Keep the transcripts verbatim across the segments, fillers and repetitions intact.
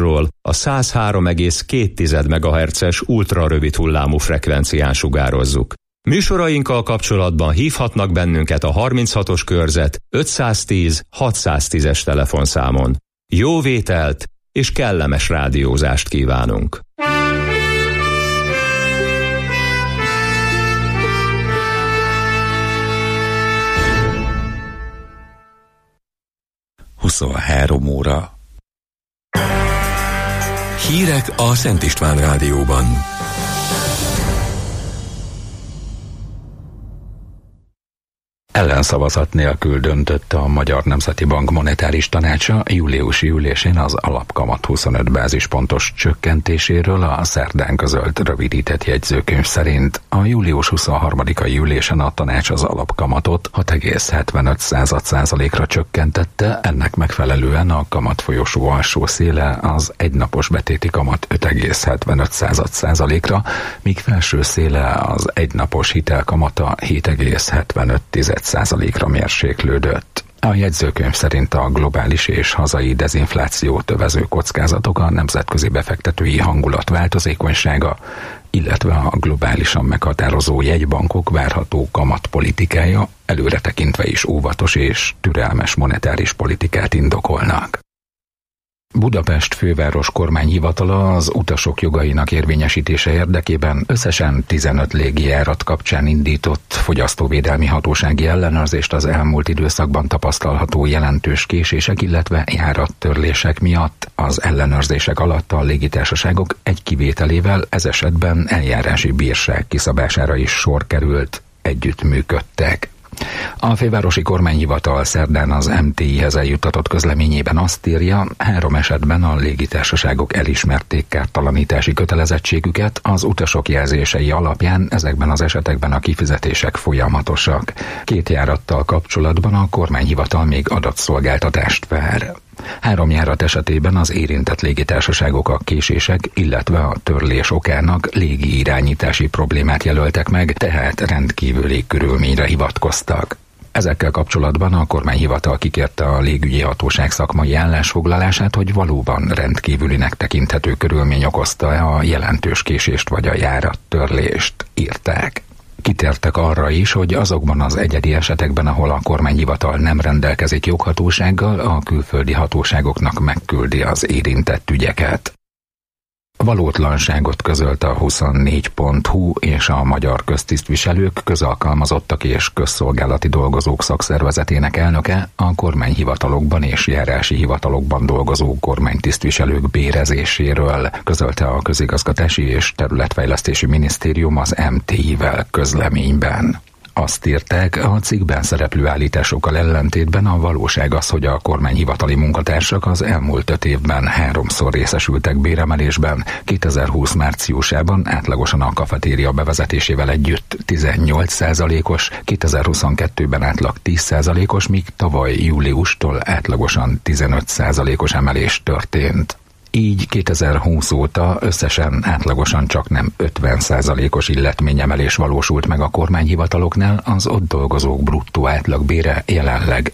Budapesten-Budapestről a száz három egész két megahertzes ultrarövid hullámú frekvencián sugározzuk. Műsorainkkal kapcsolatban hívhatnak bennünket a harminchatos körzet ötszáztíz hatszáztízes telefonszámon. Jó vételt és kellemes rádiózást kívánunk! huszonhárom óra. Hírek a Szent István Rádióban. Ellenszavazat nélkül döntött a Magyar Nemzeti Bank monetáris tanácsa júliusi ülésén az alapkamat huszonöt bázispontos csökkentéséről. A szerdán közölt rövidített jegyzőkönyv szerint a július huszonharmadikai ülésen a tanács az alapkamatot hat egész hetvenöt százalékra csökkentette, ennek megfelelően a kamatfolyosó alsó széle az egynapos betéti kamat öt egész hetvenöt százalékra, míg felső széle az egynapos hitelkamata hét egész hetvenöt százalékra mérséklődött. A jegyzőkönyv szerint a globális és hazai dezinflációt övező kockázatok, a nemzetközi befektetői hangulat változékonysága, illetve a globálisan meghatározó jegybankok várható kamatpolitikája előre tekintve is óvatos és türelmes monetáris politikát indokolnak. Budapest főváros kormányhivatala az utasok jogainak érvényesítése érdekében összesen tizenöt légijárat kapcsán indított fogyasztóvédelmi hatósági ellenőrzést az elmúlt időszakban tapasztalható jelentős késések, illetve járattörlések miatt. Az ellenőrzések alatt a légitársaságok egy kivételével ez esetben eljárási bírság kiszabására is sor került, együttműködtek. A fővárosi kormányhivatal szerdán az em té i-hez eljuttatott közleményében azt írja, három esetben a légitársaságok elismerték kártalanítási kötelezettségüket, az utasok jelzései alapján ezekben az esetekben a kifizetések folyamatosak. Két járattal kapcsolatban a kormányhivatal még adatszolgáltatást vár. Három járat esetében az érintett légitársaságok a késések, illetve a törlés okának légi irányítási problémát jelöltek meg, tehát rendkívüli körülményre hivatkoztak. Ezekkel kapcsolatban a kormányhivatal kikérte a légügyi hatóság szakmai állásfoglalását, hogy valóban rendkívülinek tekinthető körülmény okozta a jelentős késést vagy a járattörlést, írták. Kitértek arra is, hogy azokban az egyedi esetekben, ahol a kormányhivatal nem rendelkezik joghatósággal, a külföldi hatóságoknak megküldi az érintett ügyeket. Valótlanságot közölt a huszonnégy pont hu és a Magyar Köztisztviselők, Közalkalmazottak és Közszolgálati Dolgozók Szakszervezetének elnöke a kormányhivatalokban és járási hivatalokban dolgozó kormánytisztviselők bérezéséről, közölte a Közigazgatási és Területfejlesztési Minisztérium az em té i-vel közleményben. Azt írták, a cikkben szereplő állításokkal ellentétben a valóság az, hogy a kormányhivatali munkatársak az elmúlt öt évben háromszor részesültek béremelésben, kétezer-húsz márciusában átlagosan a kafetéria bevezetésével együtt tizennyolc százalékos, kétezer-huszonkettőben átlag tíz százalékos, míg tavaly júliustól átlagosan tizenöt százalékos emelés történt. Így kétezer-húsz óta összesen átlagosan csak nem ötven százalékos illetményemelés valósult meg a kormányhivataloknál, az ott dolgozók bruttó átlagbére jelenleg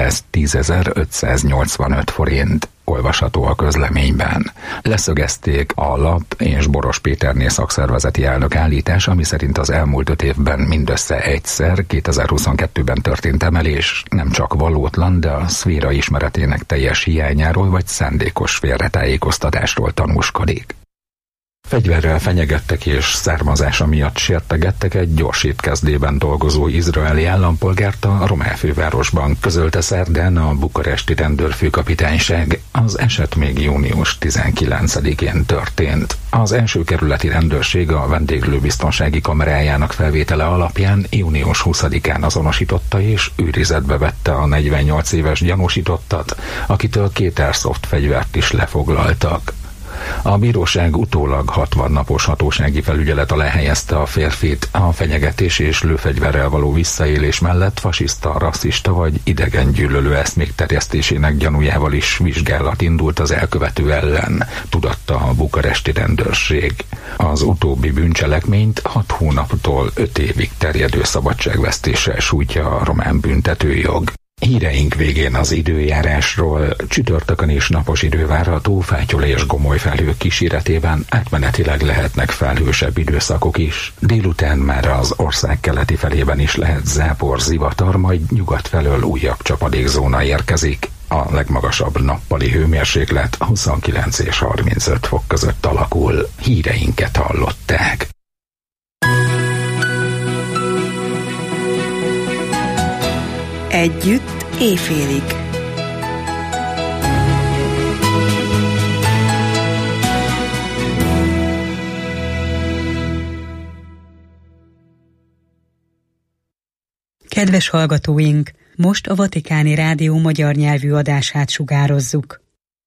ötszáztízezer-ötszáznyolcvanöt forint. Olvasható a közleményben. Leszögezték a Lap és Boros Péterné szakszervezeti elnök állítása, ami szerint az elmúlt öt évben mindössze egyszer, kétezer-huszonkettőben történt emelés, nem csak valótlan, de a szféra ismeretének teljes hiányáról vagy szándékos félretájékoztatásról tanúskodik. Fegyverrel fenyegettek és származása miatt sértegettek egy gyors étkezdében dolgozó izraeli állampolgárt a román fővárosban, közölte szerdán a bukaresti rendőrfőkapitányság. Az eset még június tizenkilencedikén történt. Az első kerületi rendőrség a vendéglőbiztonsági kamerájának felvétele alapján június huszadikán azonosította és őrizetbe vette a negyvennyolc éves gyanúsítottat, akitől két airsoft fegyvert is lefoglaltak. A bíróság utólag hatvan napos hatósági felügyelet alá helyezte a férfit, a fenyegetés és lőfegyverrel való visszaélés mellett fasiszta, rasszista vagy idegengyűlölő eszmék terjesztésének gyanújával is vizsgálat indult az elkövető ellen, tudatta a bukaresti rendőrség. Az utóbbi bűncselekményt hat hónaptól öt évig terjedő szabadságvesztéssel sújtja a román büntetőjog. Híreink végén az időjárásról. Csütörtökön is napos idő várható, fátyol és gomoly felhők kíséretében, átmenetileg lehetnek felhősebb időszakok is. Délután már az ország keleti felében is lehet zápor, zivatar, majd nyugat felől újabb csapadékzóna érkezik. A legmagasabb nappali hőmérséklet huszonkilenc és harmincöt fok között alakul. Híreinket hallották. Együtt éjfélig. Kedves hallgatóink, most a Vatikáni Rádió magyar nyelvű adását sugározzuk.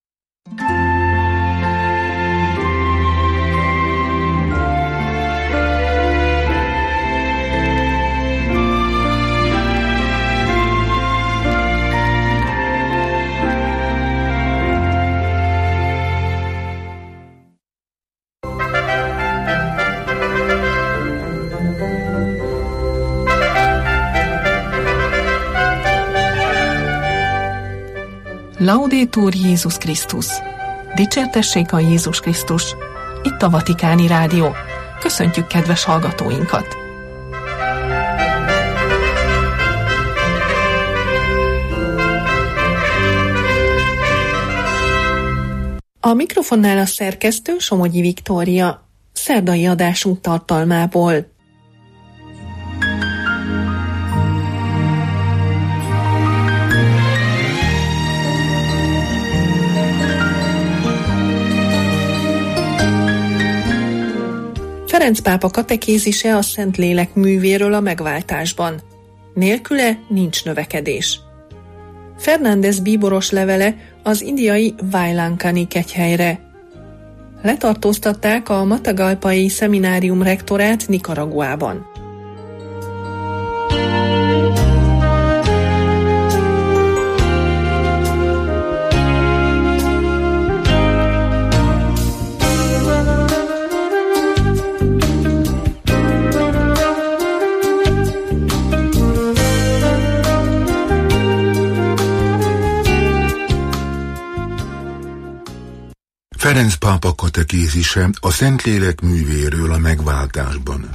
Laudetur Jézus Krisztus! Dicsértessék a Jézus Krisztus! Itt a Vatikáni Rádió. Köszöntjük kedves hallgatóinkat! A mikrofonnál a szerkesztő Somogyi Viktória. Szerdai adásunk tartalmából. Ferenc pápa katekézise a Szentlélek művéről a megváltásban. Nélküle nincs növekedés. Fernández bíboros levele az indiai Vailankani kegyhelyre. Letartóztatták a Matagalpai szeminárium rektorát Nicaraguában. Ferenc pápa katekézise a Szentlélek művéről a megváltásban.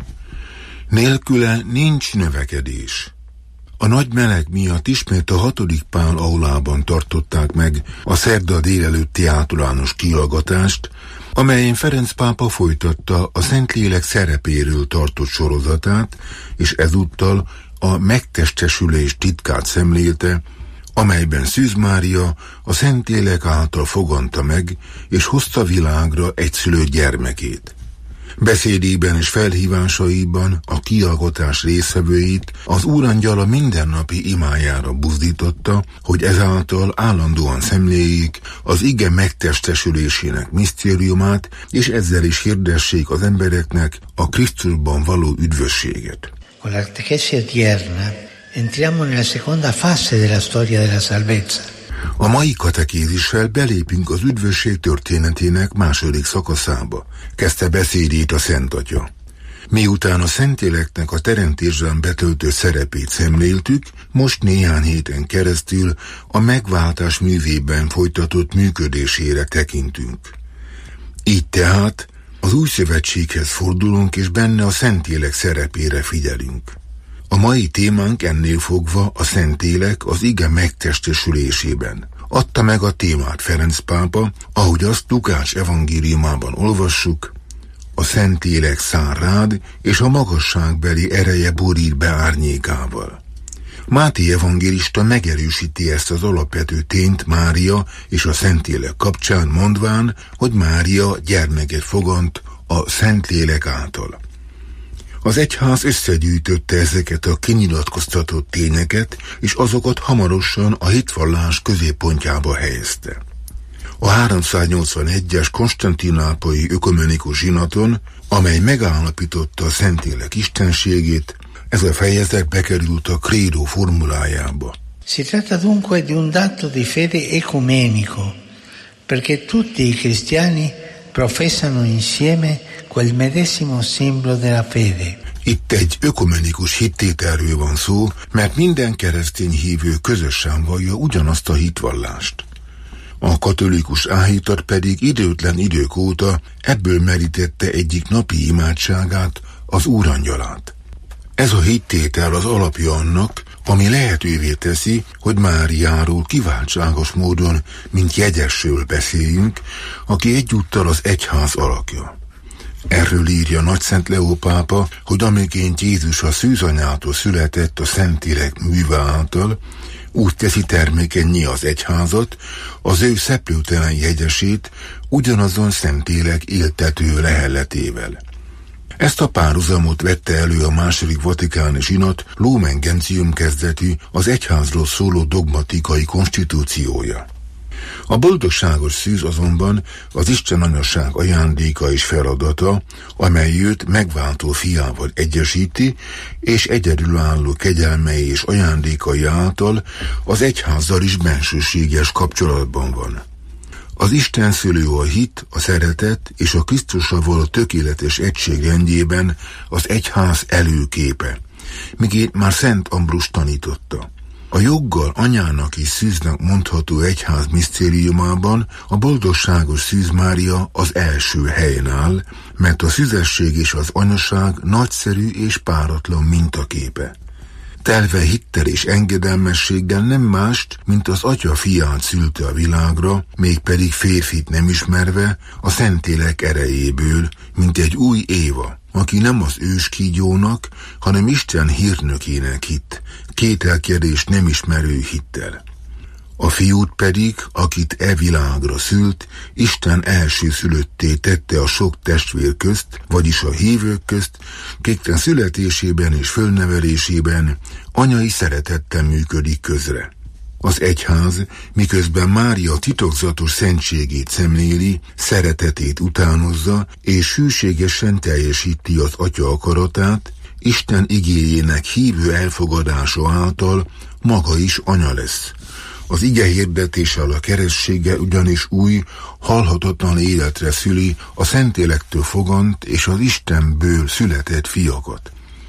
Nélküle nincs növekedés. A nagy meleg miatt ismét a hatodik Pál aulában tartották meg a szerda délelőtti általános kihallgatást, amelyen Ferenc pápa folytatta a Szentlélek szerepéről tartott sorozatát, és ezúttal a megtestesülés titkát szemlélte, amelyben Szűz Mária a Szentlélek által foganta meg, és hozta világra egyszülött gyermekét. Beszédében és felhívásaiban a kihallgatás résztvevőit az Úrangyal a mindennapi imájára buzdította, hogy ezáltal állandóan szemléljék az ige megtestesülésének misztériumát, és ezzel is hirdessék az embereknek a Krisztusban való üdvösséget. Con la catequesi odierna entriamo nella seconda fase della storia della salvezza. A mai katekézissel belépünk az üdvösség történetének második szakaszába, kezdte beszédét a Szent Atya. Miután a Szentléleknek a teremtésben betöltő szerepét szemléltük, most néhány héten keresztül a megváltás művében folytatott működésére tekintünk. Így tehát az új szövetséghez fordulunk, és benne a Szentlélek szerepére figyelünk. A mai témánk ennél fogva a Szentlélek az ige megtestesülésében. Adta meg a témát Ferenc pápa, ahogy azt Lukács evangéliumában olvassuk, a Szentlélek száll rád, és a magasságbeli ereje borít be árnyékával. Máté evangélista megerősíti ezt az alapvető tényt Mária és a Szentlélek kapcsán, mondván, hogy Mária gyermeket fogant a Szentlélek által. Az egyház összegyűjtötte ezeket a kinyilatkoztatott tényeket, és azokat hamarosan a hitvallás középpontjába helyezte. A háromszáznyolcvanegyes konstantinápolyi ökumenikus zsinaton, amely megállapította a Szentlélek istenségét, ez a fejezet bekerült a credo formulájába. Si tratta dunque di un dato di fede ecumenico, perché tutti i cristiani professano insieme quel medesimo simbolo della fede. Itt egy ökumenikus hittételről van szó, mert minden keresztény hívő közösen vallja ugyanazt a hitvallást. A katolikus áhítat pedig időtlen idők óta ebből merítette egyik napi imádságát, az Úrangyalát. Ez a hittétel az alapja annak, ami lehetővé teszi, hogy Máriáról kiváltságos módon, mint jegyesről beszéljünk, aki egyúttal az egyház alakja. Erről írja Nagyszent Leó pápa, hogy amiként Jézus a szűzanyától született a Szentélek műve által, úgy teszi termékennyé az egyházat, az ő szeplőtelen jegyesét ugyanazon Szentlélek éltető lehelletével. Ezt a párhuzamot vette elő a második vatikáni zsinat Lumen Gentium kezdetű, az egyházról szóló dogmatikai konstitúciója. A boldogságos szűz azonban az Isten anyaság ajándéka és feladata, amely őt megváltó fiával egyesíti, és egyedülálló kegyelmei és ajándékai által az egyházzal is bensőséges kapcsolatban van. Az Isten szülő a hit, a szeretet és a Krisztussal való tökéletes egység rendjében az egyház előképe, míg már Szent Ambrus tanította. A joggal anyának és szűznek mondható egyház misztériumában a boldogságos Szűz Mária az első helyen áll, mert a szüzesség és az anyaság nagyszerű és páratlan mintaképe. Telve hittel és engedelmességgel nem mást, mint az atya fiát szülte a világra, mégpedig férfit nem ismerve, a Szentlélek erejéből, mint egy új Éva, aki nem az őskígyónak, hanem Isten hírnökének hitt, kételkedést nem ismerő hittel. A fiút pedig, akit e világra szült, Isten elsőszülötté tette a sok testvér közt, vagyis a hívők közt, kikten születésében és fölnevelésében anyai szeretettel működik közre. Az egyház, miközben Mária titokzatos szentségét szemléli, szeretetét utánozza, és hűségesen teljesíti az atya akaratát, Isten igéjének hívő elfogadása által maga is anya lesz. Az ige hirdetéssel a keresztsége ugyanis új, halhatatlan életre szüli a Szentlélektől fogant és az Istenből született fiakat.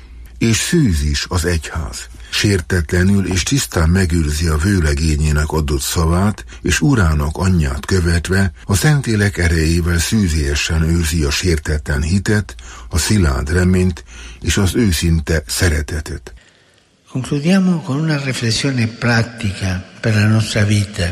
És szűz is az egyház. Sértetlenül és tisztán megőrzi a vőlegényének adott szavát, és urának anyját követve a Szentlélek erejével szűziesen őrzi a sértetlen hitet, a szilárd reményt és az őszinte szeretetet. Concludiamo con una riflessione pratica per la nostra vita,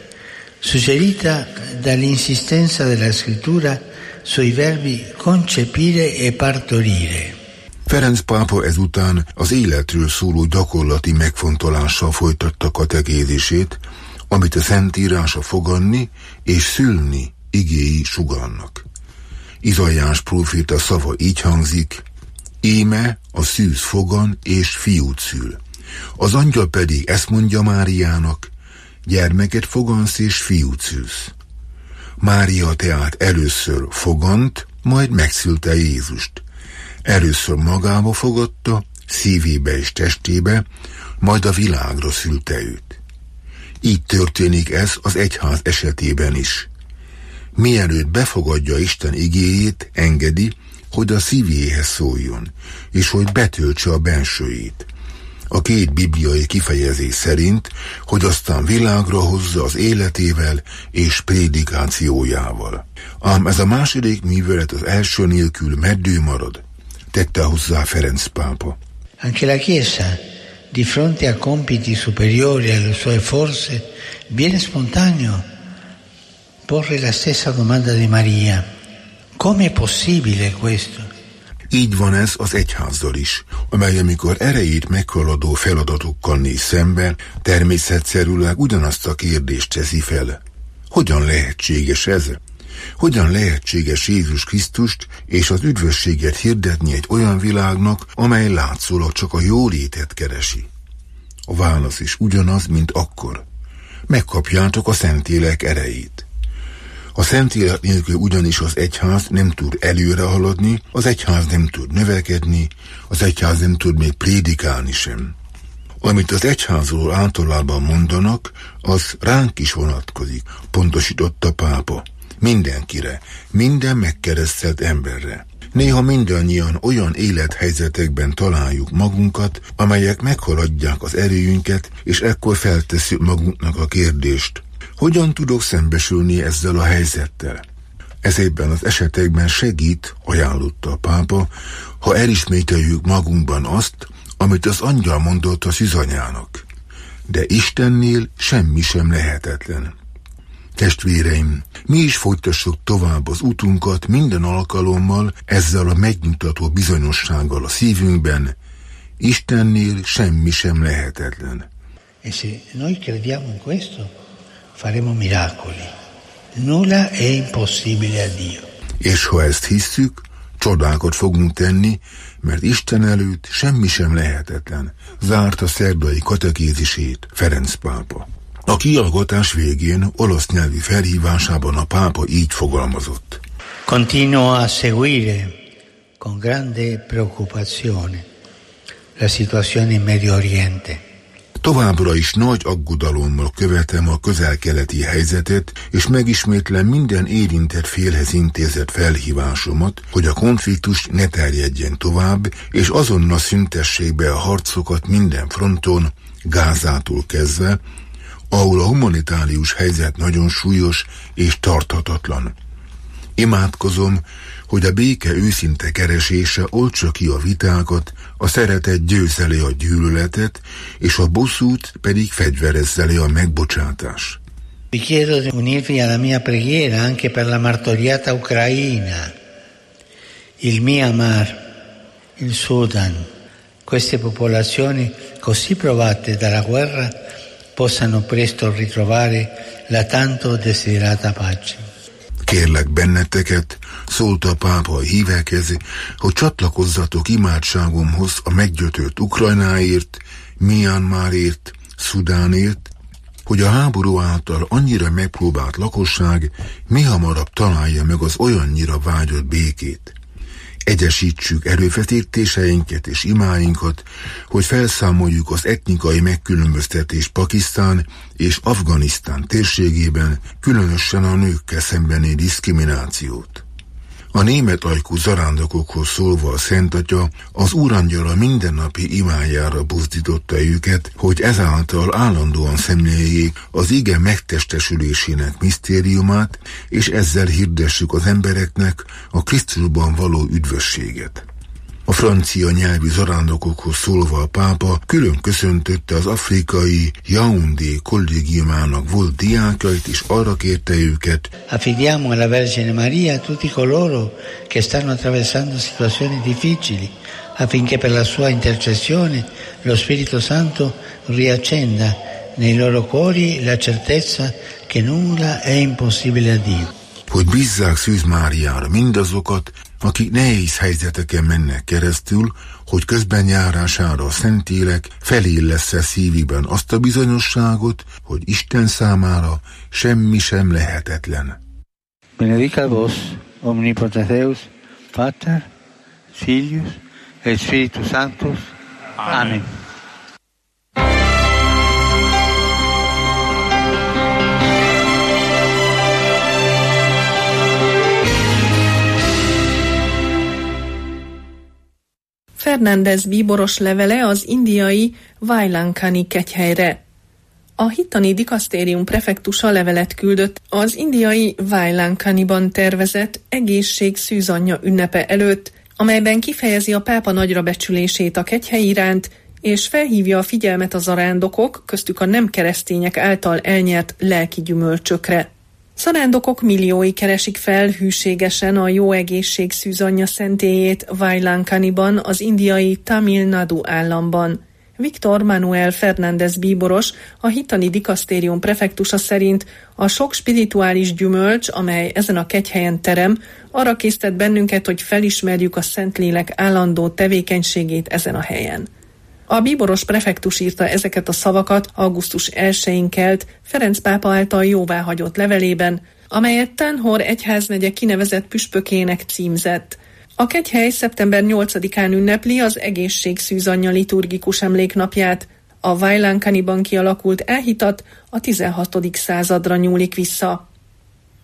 suggerita dall'insistenza della scrittura sui verbi concepire e partorire. Ferenc pápa ezután az életről szóló gyakorlati megfontolással folytatta kategézisét, amit a Szentírás a foganni és szülni igéi sugallnak. Izaiás próféta szava így hangzik: íme a szűz fogan és fiút szül. Az angyal pedig ezt mondja Máriának: gyermeket fogansz és fiút szülsz. Mária tehát először fogant, majd megszülte Jézust. Először magába fogadta, szívébe és testébe, majd a világra szülte őt. Így történik ez az egyház esetében is. Mielőtt befogadja Isten igéjét, engedi, hogy a szívéhez szóljon, és hogy betöltse a bensőjét. A két bibliai kifejezés szerint, hogy aztán világra hozza az életével és prédikációjával. Ám ez a második művelet az első nélkül meddő marad, tette hozzá Ferenc pápa. Anche la Chiesa, di fronte a compiti superiori alle sue forze, viene spontaneo porre la stessa domanda di Maria. Come è possibile questo? Így van ez az egyházzal is, amely amikor erejét meghaladó feladatokkal néz szembe, természetszerűleg ugyanazt a kérdést teszi fel. Hogyan lehetséges ez? Hogyan lehetséges Jézus Krisztust és az üdvösséget hirdetni egy olyan világnak, amely látszólag csak a jólétet keresi? A válasz is ugyanaz, mint akkor. Megkapjátok a Szentlélek erejét. A Szentlélek nélkül ugyanis az egyház nem tud előre haladni, az egyház nem tud növekedni, az egyház nem tud még prédikálni sem. Amit az egyházról általában mondanak, az ránk is vonatkozik, pontosította pápa. Mindenkire, minden megkeresztelt emberre. Néha mindannyian olyan élethelyzetekben találjuk magunkat, amelyek meghaladják az erőünket, és ekkor feltesszük magunknak a kérdést, hogyan tudok szembesülni ezzel a helyzettel? Ezekben az esetekben segít, ajánlotta a pápa, ha elismételjük magunkban azt, amit az angyal mondott a szűzanyának. De Istennél semmi sem lehetetlen. Testvéreim, mi is folytassuk tovább az utunkat minden alkalommal ezzel a megnyugtató bizonyossággal a szívünkben, Istennél semmi sem lehetetlen. E se noi crediamo in questo, faremo miracoli. Nulla è impossibile a Dio. És ha ezt hisszük, csodákat fogunk tenni, mert Isten előtt semmi sem lehetetlen, zárt a szerdai katekézisét Ferenc pápa. A kihallgatás végén olasz nyelvi felhívásában a pápa így fogalmazott. Continuo a seguire con grande preoccupazione la situazione in Medio Oriente. Továbbra is nagy aggodalommal követem a közel-keleti helyzetet, és megismétlem minden érintett félhez intézett felhívásomat, hogy a konfliktus ne terjedjen tovább, és azonnal szüntessék be a harcokat minden fronton, Gázától kezdve, ahol a humanitárius helyzet nagyon súlyos és tarthatatlan. Imádkozom, hogy a béke őszinte keresése oltsa ki a vitákat, a szeretet győzze le a gyűlöletet, és a bosszút pedig fegyverezze le a megbocsátás. Vi chiedo di unirvi alla mia preghiera anche per la martoriata Ucraina, il Myanmar, il Sudan. Queste popolazioni così provate dalla guerra possano presto ritrovare la tanto desiderata pace. Kérlek benneteket, szólt a pápa a hívekhez, hogy csatlakozzatok imádságomhoz a meggyötört Ukrajnáért, Myanmarért, Szudánért, hogy a háború által annyira megpróbált lakosság mihamarabb találja meg az olyannyira vágyott békét. Egyesítsük erőfeszítéseinket és imáinkat, hogy felszámoljuk az etnikai megkülönböztetést Pakisztán és Afganisztán térségében, különösen a nőkkel szembeni diszkriminációt. A német ajkú zarándokokhoz szólva a Szent Atya az Úrangyala mindennapi imájára buzdította őket, hogy ezáltal állandóan szemléljék az ige megtestesülésének misztériumát, és ezzel hirdessük az embereknek a Krisztusban való üdvösséget. A francia nyelvi zarándokokhoz szólva a pápa külön köszöntötte az afrikai Yaoundé kollégiumának volt diákjait, és arra kérte őket: Affidiamo alla Vergine Maria tutti coloro che stanno attraversando situazioni difficili, affinché per la sua intercessione lo Spirito Santo riaccenda nei loro cuori la certezza che nulla è impossibile a Dio. Hogy bízzák Szűz Máriára mindazokat, akik nehéz helyzeteken mennek keresztül, hogy közben járására a Szentlélek felillessze szívükben azt a bizonyosságot, hogy Isten számára semmi sem lehetetlen. Benedicat vos, omnipotens Deus, Pater, Filius et Spiritus Sanctus. Amen. Fernández bíboros levele az indiai Vailankani kegyhelyre. A hittani dikasztérium prefektusa levelet küldött az indiai Vailankaniban tervezett egészség szűzanyja ünnepe előtt, amelyben kifejezi a pápa nagyra becsülését a kegyhely iránt, és felhívja a figyelmet a zarándokok, köztük a nem keresztények által elnyert lelki gyümölcsökre. Zarándokok milliói keresik fel hűségesen a jó egészség szűzanyja szentélyét Vailankaniban, az indiai Tamil Nadu államban. Viktor Manuel Fernández bíboros, a hittani dikasztérium prefektusa szerint a sok spirituális gyümölcs, amely ezen a kegyhelyen terem, arra késztet bennünket, hogy felismerjük a Szentlélek állandó tevékenységét ezen a helyen. A bíboros prefektus írta ezeket a szavakat augusztus elsején kelt Ferenc pápa által jóváhagyott levelében, amelyet Tanhor egyháznegye kinevezett püspökének címzett. A kegyhely szeptember nyolcadikán ünnepli az egészség szűzanyja liturgikus emléknapját. A Vailankaniban kialakult elhitat a tizenhatodik századra nyúlik vissza.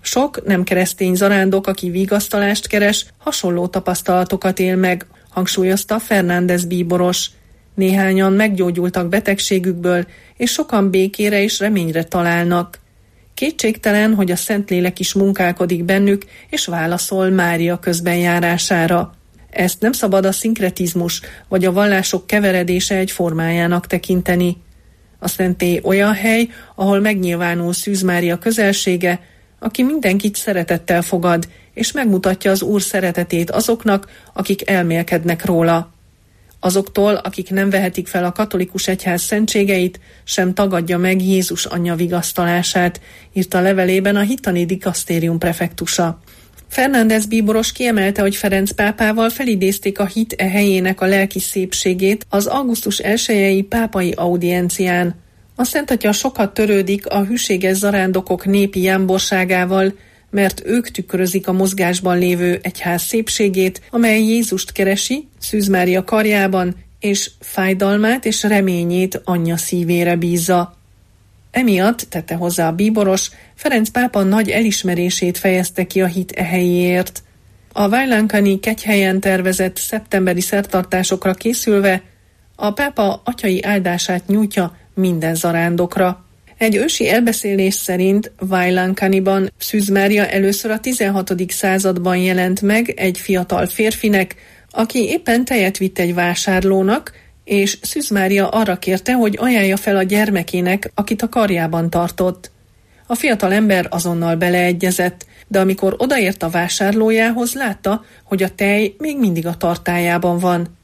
Sok nem keresztény zarándok, aki vigasztalást keres, hasonló tapasztalatokat él meg, hangsúlyozta Fernández bíboros. Néhányan meggyógyultak betegségükből, és sokan békére és reményre találnak. Kétségtelen, hogy a Szentlélek is munkálkodik bennük, és válaszol Mária közbenjárására. Ezt nem szabad a szinkretizmus vagy a vallások keveredése egy formájának tekinteni. A szentély olyan hely, ahol megnyilvánul Szűz Mária közelsége, aki mindenkit szeretettel fogad, és megmutatja az Úr szeretetét azoknak, akik elmélkednek róla. Azoktól, akik nem vehetik fel a katolikus egyház szentségeit, sem tagadja meg Jézus anyja vigasztalását, írta levelében a hittani dikasztérium prefektusa. Fernández bíboros kiemelte, hogy Ferenc pápával felidézték a hit e helyének a lelki szépségét az augusztus elsejei pápai audiencián. A Szentatya sokat törődik a hűséges zarándokok népi jámborságával, mert ők tükrözik a mozgásban lévő egyház szépségét, amely Jézust keresi Szűz Mária karjában, és fájdalmát és reményét anyja szívére bízza. Emiatt, tette hozzá a bíboros, Ferenc pápa nagy elismerését fejezte ki a hit e helyéért. A Vajlankani kegyhelyen tervezett szeptemberi szertartásokra készülve a pápa atyai áldását nyújtja minden zarándokra. Egy ősi elbeszélés szerint Vajlankaniban Szűz Mária először a tizenhatodik században jelent meg egy fiatal férfinek, aki éppen tejet vitt egy vásárlónak, és Szűz Mária arra kérte, hogy ajánlja fel a gyermekének, akit a karjában tartott. A fiatal ember azonnal beleegyezett, de amikor odaért a vásárlójához, látta, hogy a tej még mindig a tartályában van.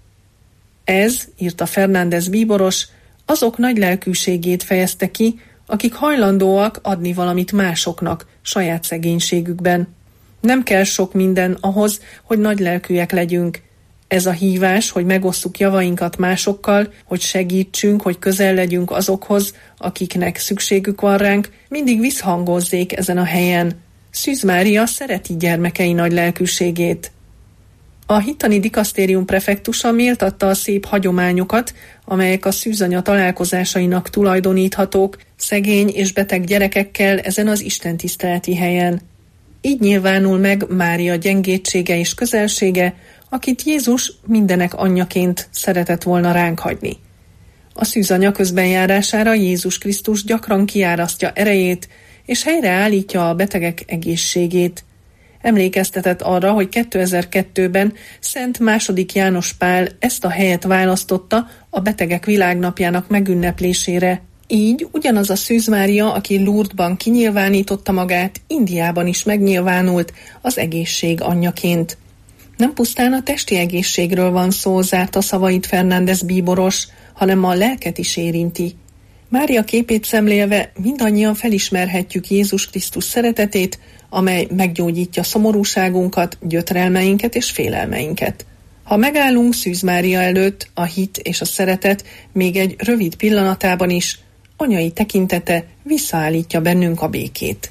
Ez, írta Fernández bíboros, azok nagy lelkűségét fejezte ki, akik hajlandóak adni valamit másoknak saját szegénységükben. Nem kell sok minden ahhoz, hogy nagy lelkűek legyünk. Ez a hívás, hogy megosszuk javainkat másokkal, hogy segítsünk, hogy közel legyünk azokhoz, akiknek szükségük van ránk, mindig visszhangozzék ezen a helyen. Szűz Mária szereti gyermekei nagy lelkűségét. A hittani dikasztérium prefektusa méltatta a szép hagyományokat, amelyek a szűzanya találkozásainak tulajdoníthatók szegény és beteg gyerekekkel ezen az istentiszteleti helyen. Így nyilvánul meg Mária gyengétsége és közelsége, akit Jézus mindenek anyjaként szeretett volna ránk hagyni. A szűzanya közbenjárására Jézus Krisztus gyakran kiárasztja erejét, és helyreállítja a betegek egészségét. Emlékeztetett arra, hogy kétezer-kettőben Szent második János Pál ezt a helyet választotta a Betegek Világnapjának megünneplésére. Így ugyanaz a Szűz Mária, aki Lourdesban kinyilvánította magát, Indiában is megnyilvánult az egészség anyjaként. Nem pusztán a testi egészségről van szó, zárta szavait Fernández bíboros, hanem a lelket is érinti. Mária képét szemlélve mindannyian felismerhetjük Jézus Krisztus szeretetét, amely meggyógyítja szomorúságunkat, gyötrelmeinket és félelmeinket. Ha megállunk Szűz Mária előtt, a hit és a szeretet még egy rövid pillanatában is, anyai tekintete visszaállítja bennünk a békét.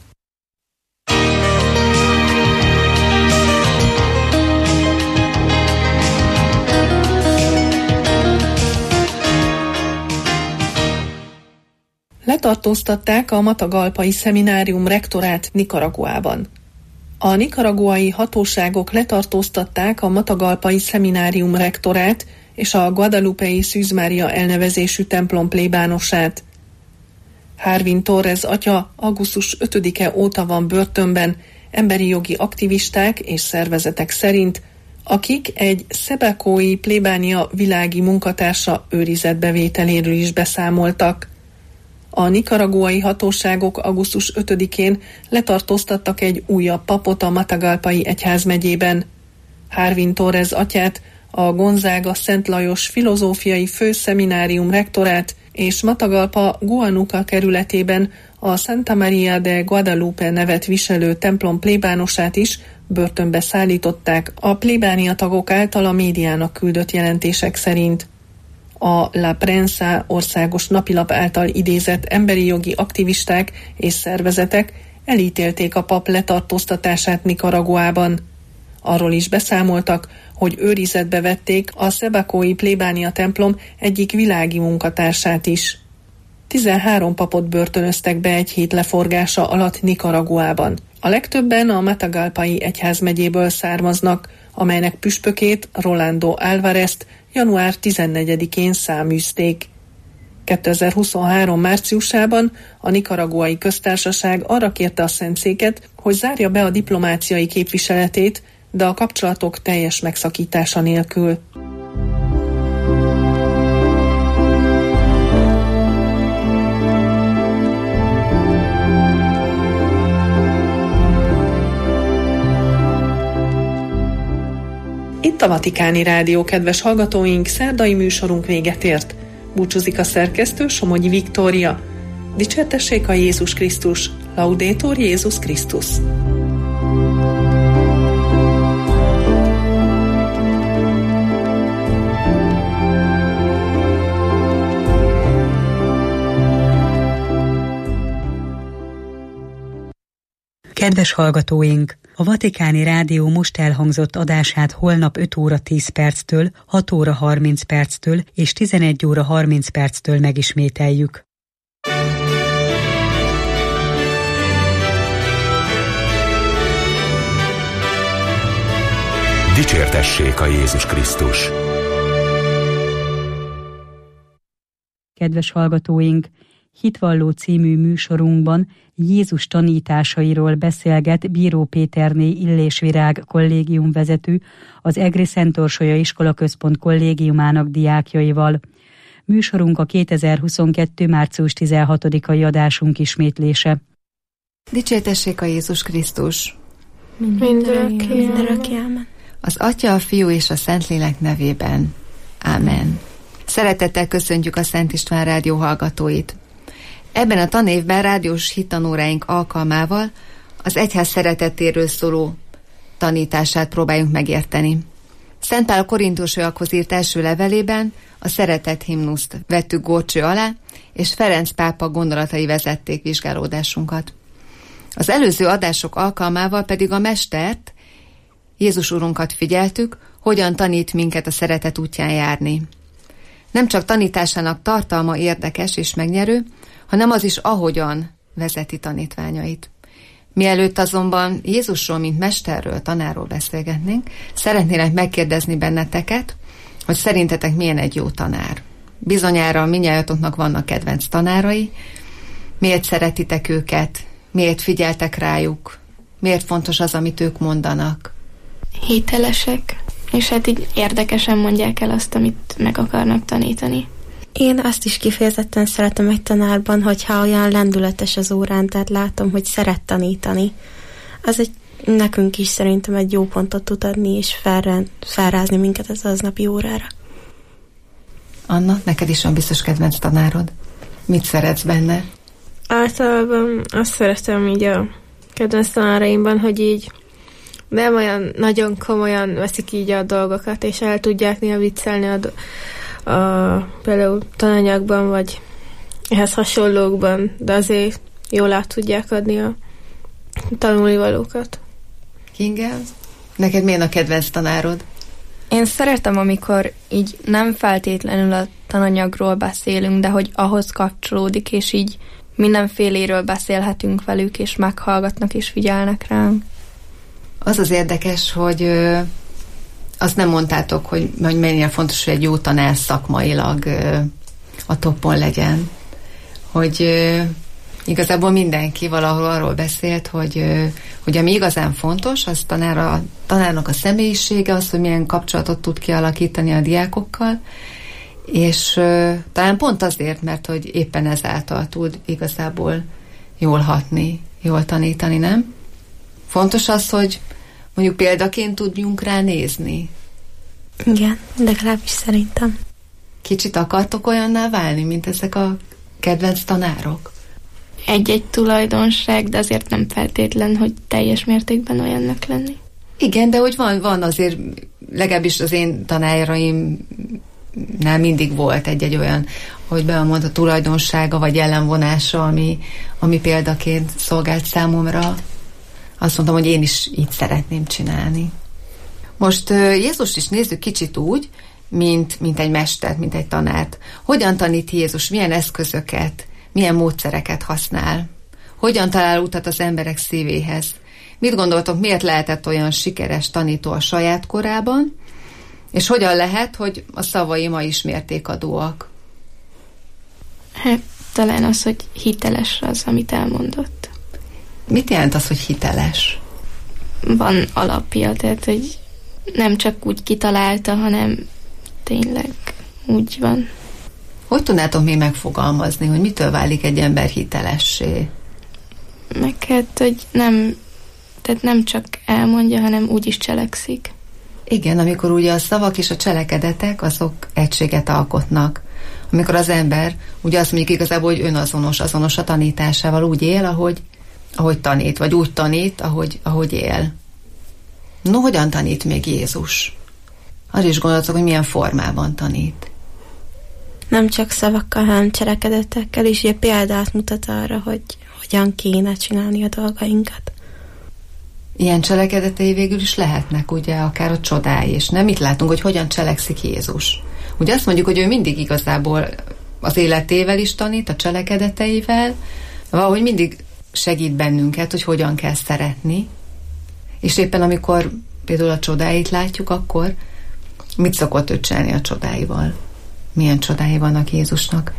Letartóztatták a Matagalpai Szeminárium rektorát Nicaraguában. A nicaraguai hatóságok letartóztatták a Matagalpai Szeminárium rektorát és a Guadalupei Szűz Mária elnevezésű templom plébánosát. Hárvin Torres atya augusztus ötödike óta van börtönben emberi jogi aktivisták és szervezetek szerint, akik egy szebekói plébánia világi munkatársa őrizetbevételéről is beszámoltak. A nicaraguai hatóságok augusztus ötödikén letartóztattak egy újabb papot a Matagalpai egyházmegyében. Hárvin Torres atyát, a Gonzaga Szent Lajos filozófiai főszeminárium rektorát és Matagalpa Guanuca kerületében a Santa Maria de Guadalupe nevet viselő templom plébánosát is börtönbe szállították a plébánia tagok által a médiának küldött jelentések szerint. A La Prensa országos napilap által idézett emberi jogi aktivisták és szervezetek elítélték a pap letartóztatását Nicaraguában. Arról is beszámoltak, hogy őrizetbe vették a szebekói plébánia templom egyik világi munkatársát is. tizenhárom papot börtönöztek be egy hét leforgása alatt Nicaraguában. A legtöbben a Matagalpai egyházmegyéből származnak, amelynek püspökét, Rolando Álvarezt január tizennegyedikén száműzték. kétezer-huszonhárom márciusában a Nicaraguai Köztársaság arra kérte a Szentszéket, hogy zárja be a diplomáciai képviseletét, de a kapcsolatok teljes megszakítása nélkül. Itt a Vatikáni Rádió, kedves hallgatóink, szerdai műsorunk véget ért. Búcsúzik a szerkesztő, Somogyi Viktória. Dicsértessék a Jézus Krisztus! Laudetur Jézus Krisztus! Kedves hallgatóink! A Vatikáni Rádió most elhangzott adását holnap öt óra tíz perctől, hat óra harminc perctől és tizenegy óra harminc perctől megismételjük. Dicsértessék a Jézus Krisztus! Kedves hallgatóink! Hitvalló című műsorunkban Jézus tanításairól beszélget Bíró Péterné Illésvirág kollégium vezető, az Egri Szent Orsolya Iskolaközpont kollégiumának diákjaival. Műsorunk a kétezer-huszonkettő. március tizenhatodikai adásunk ismétlése. Dicsértessék a Jézus Krisztus! Mindörökké. Az Atya, a Fiú és a Szentlélek nevében. Ámen. Szeretettel köszöntjük a Szent István Rádió hallgatóit. Ebben a tanévben rádiós hittanóráink alkalmával az egyház szeretetéről szóló tanítását próbáljuk megérteni. Szent Pál a korintusiakhoz írt első levelében a szeretet himnuszt vettük górcső alá, és Ferenc pápa gondolatai vezették vizsgálódásunkat. Az előző adások alkalmával pedig a Mestert, Jézus Urunkat figyeltük, hogyan tanít minket a szeretet útján járni. Nem csak tanításának tartalma érdekes és megnyerő, hanem az is, ahogyan vezeti tanítványait. Mielőtt azonban Jézusról, mint mesterről, tanárról beszélgetnénk, szeretnélek megkérdezni benneteket, hogy szerintetek milyen egy jó tanár. Bizonyára mindnyájatoknak vannak kedvenc tanárai. Miért szeretitek őket? Miért figyeltek rájuk? Miért fontos az, amit ők mondanak? Hitelesek, és hát így érdekesen mondják el azt, amit meg akarnak tanítani. Én azt is kifejezetten szeretem egy tanárban, hogyha olyan lendületes az órán, tehát látom, hogy szeret tanítani. Az egy, nekünk is szerintem egy jó pontot tud adni, és felre, felrázni minket az aznapi órára. Anna, neked is van biztos kedvenc tanárod? Mit szeretsz benne? Általában azt szeretem így a kedvenc tanáraimban, hogy így nem olyan nagyon komolyan veszik így a dolgokat, és el tudják néha viccelni a, a, például tananyagban, vagy ehhez hasonlókban, de azért jól át tudják adni a tanulnivalókat. Kinga, neked milyen a kedvenc tanárod? Én szeretem, amikor így nem feltétlenül a tananyagról beszélünk, de hogy ahhoz kapcsolódik, és így mindenféléről beszélhetünk velük, és meghallgatnak, és figyelnek ránk. Az az érdekes, hogy ö, azt nem mondtátok, hogy, hogy mennyire fontos, hogy egy jó tanár szakmailag ö, a toppon legyen. Hogy ö, igazából mindenki valahol arról beszélt, hogy, ö, hogy ami igazán fontos, az tanár a, tanárnak a személyisége, az, hogy milyen kapcsolatot tud kialakítani a diákokkal, és ö, talán pont azért, mert hogy éppen ezáltal tud igazából jól hatni, jól tanítani, nem? Fontos az, hogy mondjuk példaként tudjunk rá nézni. Igen, legalábbis szerintem. Kicsit akartok olyanná válni, mint ezek a kedvenc tanárok? Egy-egy tulajdonság, de azért nem feltétlen, hogy teljes mértékben olyannak lenni. Igen, de hogy van, van azért, legalábbis az én tanáraimnál mindig volt egy-egy olyan, hogy beamond a tulajdonsága, vagy ellenvonása, ami, ami példaként szolgált számomra. Azt mondtam, hogy én is így szeretném csinálni. Most Jézust is nézzük kicsit úgy, mint, mint egy mestert, mint egy tanárt. Hogyan tanít Jézus, milyen eszközöket, milyen módszereket használ? Hogyan talál utat az emberek szívéhez? Mit gondoltok, miért lehetett olyan sikeres tanító a saját korában, és hogyan lehet, hogy a szavai ma is mértékadóak? Hát talán az, hogy hiteles az, amit elmondott. Mit jelent az, hogy hiteles? Van alapja, tehát hogy nem csak úgy kitalálta, hanem tényleg úgy van. Hogy tudnátok még megfogalmazni, hogy mitől válik egy ember hitelessé? Meg hát, hogy nem, tehát nem csak elmondja, hanem úgy is cselekszik. Igen, amikor ugye a szavak és a cselekedetek, azok egységet alkotnak. Amikor az ember ugye azt mondjuk igazából, hogy önazonos, azonos a tanításával, úgy él, ahogy, ahogy tanít, vagy úgy tanít, ahogy, ahogy él. No, hogyan tanít még Jézus? Az is gondolatok, hogy milyen formában tanít. Nem csak szavakkal, hanem cselekedetekkel is, ugye példát mutat arra, hogy hogyan kéne csinálni a dolgainkat. Ilyen cselekedetei végül is lehetnek, ugye, akár a csodái, és nem itt látunk, hogy hogyan cselekszik Jézus. Ugye azt mondjuk, hogy ő mindig igazából az életével is tanít, a cselekedeteivel, valahogy mindig segít bennünket, hogy hogyan kell szeretni, és éppen amikor például a csodáit látjuk, akkor mit szokott ő csinálni a csodáival? Milyen csodái vannak Jézusnak?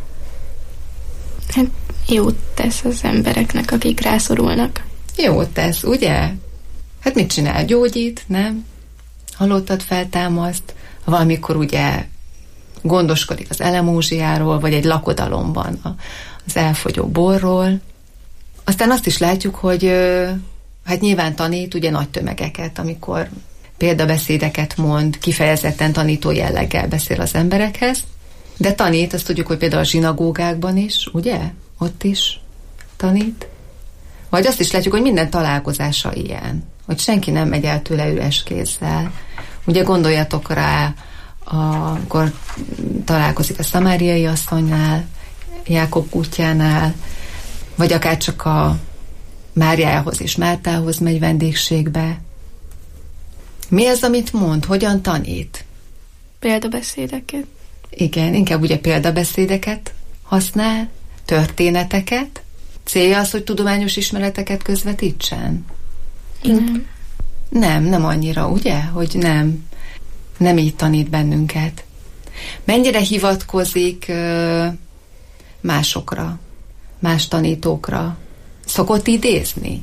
Hát jót tesz az embereknek, akik rászorulnak. Jót tesz, ugye? Hát mit csinál? Gyógyít, nem? Halottat feltámaszt, valamikor ugye gondoskodik az elemózsiáról, vagy egy lakodalomban az elfogyó borról. Aztán azt is látjuk, hogy hát nyilván tanít ugye nagy tömegeket, amikor példabeszédeket mond, kifejezetten tanító jelleggel beszél az emberekhez, de tanít, azt tudjuk, hogy például a zsinagógákban is, ugye? Ott is tanít. Vagy azt is látjuk, hogy minden találkozása ilyen, hogy senki nem megy el tőle üres kézzel. Ugye gondoljatok rá, amikor találkozik a szamáriai asszonynál, Jákob kutyánál, vagy akár csak a Máriához és Mártához megy vendégségbe. Mi az, amit mond? Hogyan tanít? Példabeszédeket. Igen, inkább ugye példabeszédeket használ, történeteket. Célja az, hogy tudományos ismereteket közvetítsen? Nem. Nem, nem annyira, ugye? Hogy nem. Nem így tanít bennünket. Mennyire hivatkozik ö, másokra, más tanítókra? Szokott idézni?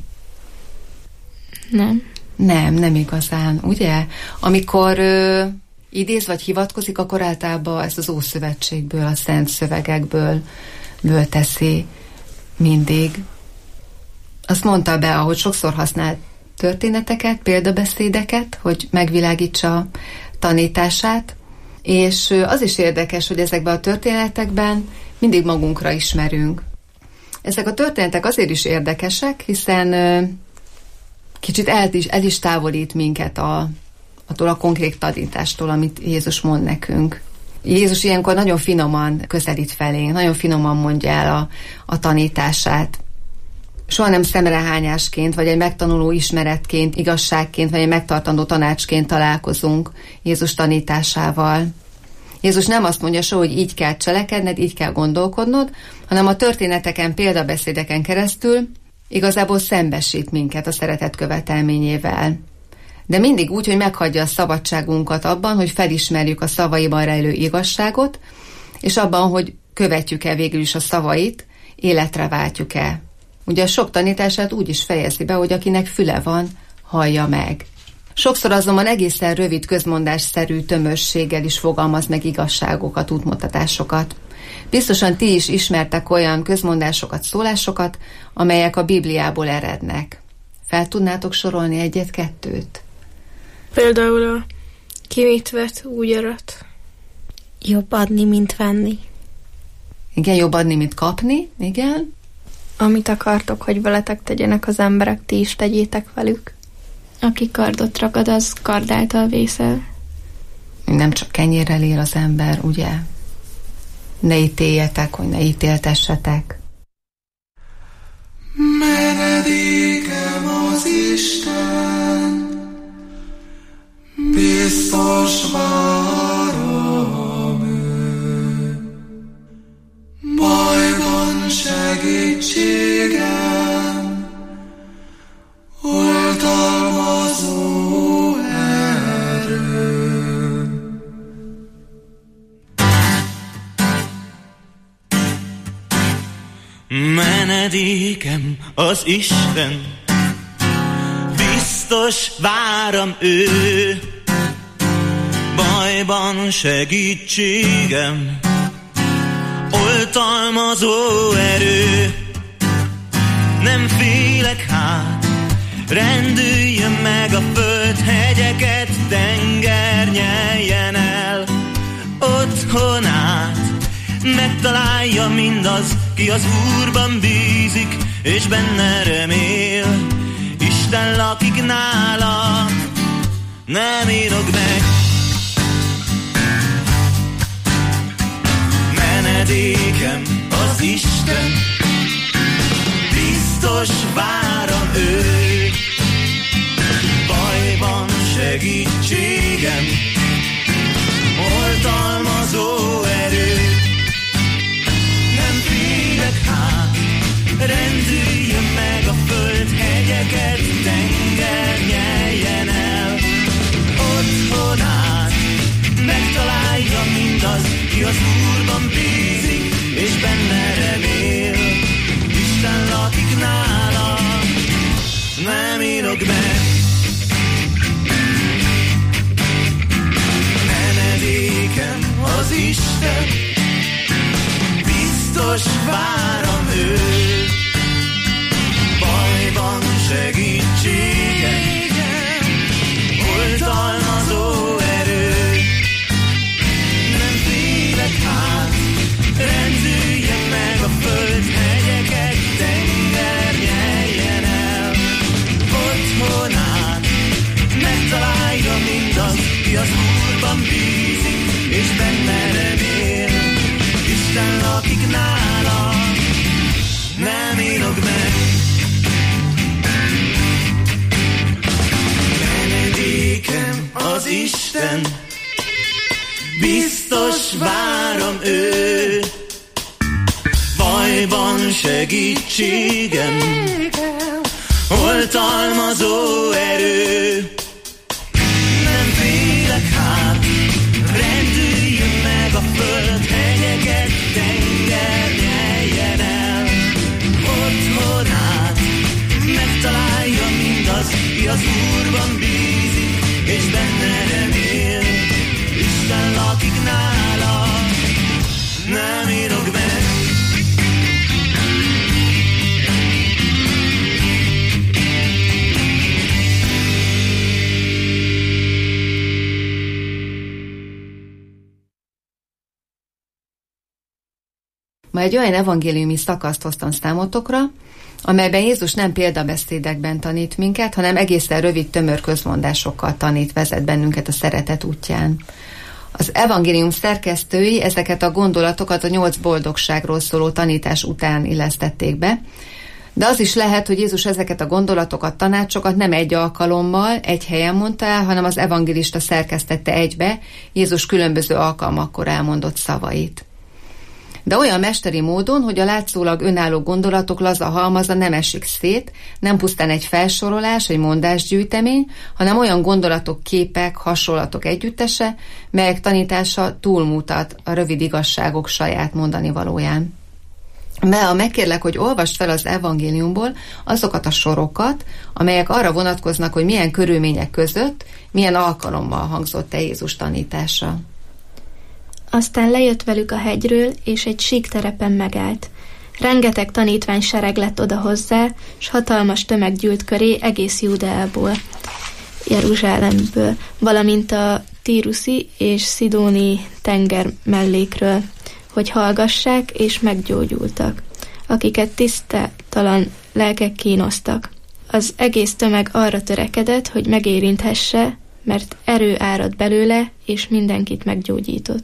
Nem. Nem, nem igazán, ugye? Amikor ö, idéz vagy hivatkozik, akkor általában ezt az Ószövetségből, a szent szövegekből ből teszi mindig. Azt mondta be, ahogy sokszor használt történeteket, példabeszédeket, hogy megvilágítsa tanítását, és az is érdekes, hogy ezekben a történetekben mindig magunkra ismerünk. Ezek a történetek azért is érdekesek, hiszen kicsit el is, el is távolít minket a, attól a konkrét tanítástól, amit Jézus mond nekünk. Jézus ilyenkor nagyon finoman közelít felénk, nagyon finoman mondja el a, a tanítását. Soha nem szemrehányásként, vagy egy megtanuló ismeretként, igazságként, vagy egy megtartandó tanácsként találkozunk Jézus tanításával. Jézus nem azt mondja soha, hogy így kell cselekedned, így kell gondolkodnod, hanem a történeteken, példabeszédeken keresztül igazából szembesít minket a szeretet követelményével. De mindig úgy, hogy meghagyja a szabadságunkat abban, hogy felismerjük a szavaiban rejlő igazságot, és abban, hogy követjük-e végül is a szavait, életre váltjuk-e. Ugye a sok tanítását úgy is fejezi be, hogy akinek füle van, hallja meg. Sokszor azonban egészen rövid közmondásszerű tömösséggel is fogalmaz meg igazságokat, útmutatásokat. Biztosan ti is ismertek olyan közmondásokat, szólásokat, amelyek a Bibliából erednek. Fel tudnátok sorolni egyet-kettőt? Például a ki mit vett, úgy arat. Jobb adni, mint venni. Igen, jobb adni, mint kapni, igen. Amit akartok, hogy veletek tegyenek az emberek, ti is tegyétek velük. Aki kardot ragad, az kard által vészel. Nem csak kenyérrel él az ember, ugye? Ne ítéljetek, hogy ne ítéltessetek. Menedékem az Isten, biztos várom ő, bajban segítségem, oltalom Menedékem az Isten, biztos váram ő, bajban segítségem, oltalmazó erő. Nem félek hát, rendüljön meg a föld, hegyeket tenger nyeljen el. Otthonát megtalálja mindaz, ki az Úrban bízik, és benne remél. Isten lakik nála, nem írok meg. Menedékem az Isten, biztos váram őt, bajban segítségem, oltalmazó erő. Nem félek hát, rendüljön meg a föld, hegyeket tenger nyeljen el. Otthonát megtalálja mindaz, ki az Úrban bízik, és benne remél. Isten lakik nála, nem írok meg. Menedékem az Isten, biztos váram őt, bajban segítségem, oltalmazó erő. Nem félek hát, rendüljön meg a föld, hegyeket tenger nyeljen el. Otthonát megtalálja mindaz, ki az Úrban bízik, és benne remél. Isten lakik nála, nem írok meg. Menedékem az Isten, biztos várom őt, bajban segítségem, oltalmazó erő. Nem félek hát, rendüljön meg a föld, hegyeket tenger nyeljen el. Otthonát megtalálja mindaz, ki az Úrban bízik, és benne remél. Isten lakik nála, nem írok meg. Ma egy olyan evangéliumi szakaszt hoztam számotokra, amelyben Jézus nem példabeszédekben tanít minket, hanem egészen rövid, tömör közmondásokkal tanít, vezet bennünket a szeretet útján. Az evangélium szerkesztői ezeket a gondolatokat a nyolc boldogságról szóló tanítás után illesztették be, de az is lehet, hogy Jézus ezeket a gondolatokat, tanácsokat nem egy alkalommal, egy helyen mondta el, hanem az evangélista szerkesztette egybe Jézus különböző alkalmakkor elmondott szavait. De olyan mesteri módon, hogy a látszólag önálló gondolatok laza halmaza nem esik szét, nem pusztán egy felsorolás, egy mondásgyűjtemény, hanem olyan gondolatok, képek, hasonlatok együttese, melyek tanítása túlmutat a rövid igazságok saját mondani valóján. Mea, megkérlek, hogy olvasd fel az evangéliumból azokat a sorokat, amelyek arra vonatkoznak, hogy milyen körülmények között, milyen alkalommal hangzott el Jézus tanítása. Aztán lejött velük a hegyről, és egy sík terepen megállt. Rengeteg tanítvány sereg lett oda hozzá, s hatalmas tömeg gyűlt köré egész Júdeából, Jeruzsálemből, valamint a tíruszi és szidóni tenger mellékről, hogy hallgassák, és meggyógyultak, akiket tisztátalan lelkek kínoztak. Az egész tömeg arra törekedett, hogy megérinthesse, mert erő árad belőle, és mindenkit meggyógyított.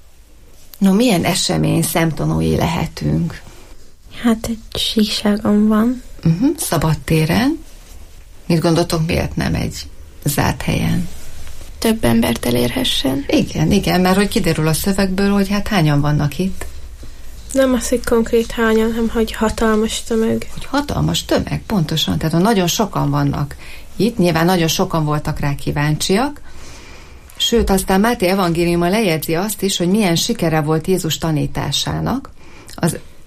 No, milyen esemény szemtanúi lehetünk? Hát egy síkságon van. Uh-huh, szabadtéren. Mit gondoltok, miért nem egy zárt helyen? Több embert elérhessen. Igen, igen, mert hogy kiderül a szövegből, hogy hát hányan vannak itt. Nem az, hogy konkrét hányan, hanem hogy hatalmas tömeg. Hogy hatalmas tömeg, pontosan. Tehát ha nagyon sokan vannak itt, nyilván nagyon sokan voltak rá kíváncsiak, sőt, aztán Máté evangéliuma lejegyzi azt is, hogy milyen sikere volt Jézus tanításának. Az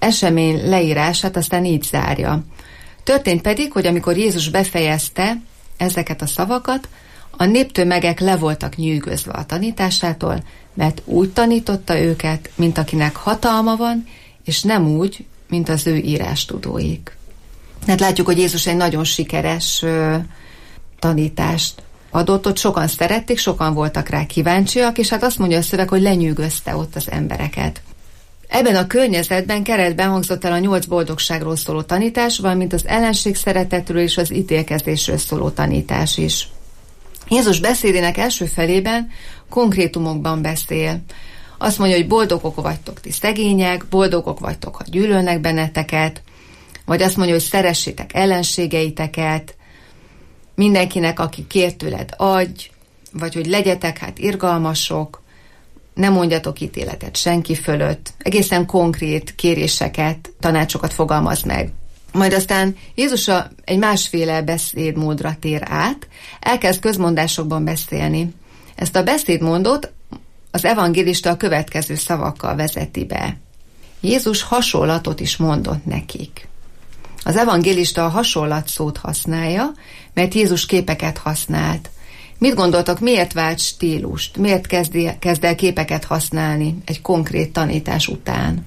esemény leírását aztán így zárja. Történt pedig, hogy amikor Jézus befejezte ezeket a szavakat, a néptömegek le voltak nyűgözve a tanításától, mert úgy tanította őket, mint akinek hatalma van, és nem úgy, mint az ő írástudóik. Hát látjuk, hogy Jézus egy nagyon sikeres ö, tanítást adott, ott sokan szerették, sokan voltak rá kíváncsiak, és hát azt mondja a szöveg, hogy lenyűgözte ott az embereket. Ebben a környezetben keretben hangzott el a nyolc boldogságról szóló tanítás, valamint az ellenség szeretetről és az ítélkezésről szóló tanítás is. Jézus beszédének első felében konkrétumokban beszél. Azt mondja, hogy boldogok vagytok ti szegények, boldogok vagytok, ha gyűlölnek benneteket, vagy azt mondja, hogy szeressétek ellenségeiteket, mindenkinek, aki kér tőled, adj, vagy hogy legyetek hát irgalmasok, ne mondjatok ítéletet senki fölött. Egészen konkrét kéréseket, tanácsokat fogalmaz meg. Majd aztán Jézus egy másféle beszédmódra tér át, elkezd közmondásokban beszélni. Ezt a beszédmódot az evangélista a következő szavakkal vezeti be. Jézus hasonlatot is mondott nekik. Az evangélista a hasonlat szót használja, mert Jézus képeket használt. Mit gondoltak, miért vált stílust? Miért kezdi, kezd el képeket használni egy konkrét tanítás után?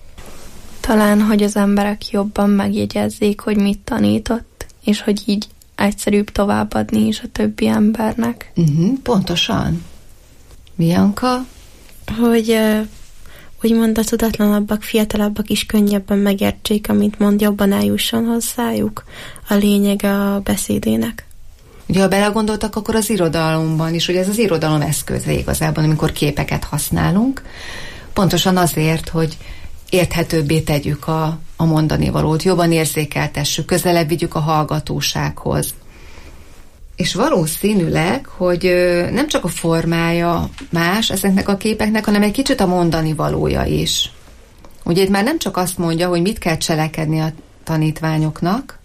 Talán, hogy az emberek jobban megjegyezzék, hogy mit tanított, és hogy így egyszerűbb továbbadni is a többi embernek. Uh-huh, pontosan. Bianca? Hogy uh, úgymond a tudatlanabbak, fiatalabbak is könnyebben megértsék, amit mond, jobban eljusson hozzájuk a lényeg a beszédének. Ugye, ha belegondoltak, akkor az irodalomban is, ugye ez az irodalom eszköze igazából, amikor képeket használunk, pontosan azért, hogy érthetőbbé tegyük a, a mondani valót, jobban érzékeltessük, közelebb vigyük a hallgatósághoz. És valószínűleg, hogy nem csak a formája más ezeknek a képeknek, hanem egy kicsit a mondani valója is. Ugye itt már nem csak azt mondja, hogy mit kell cselekedni a tanítványoknak,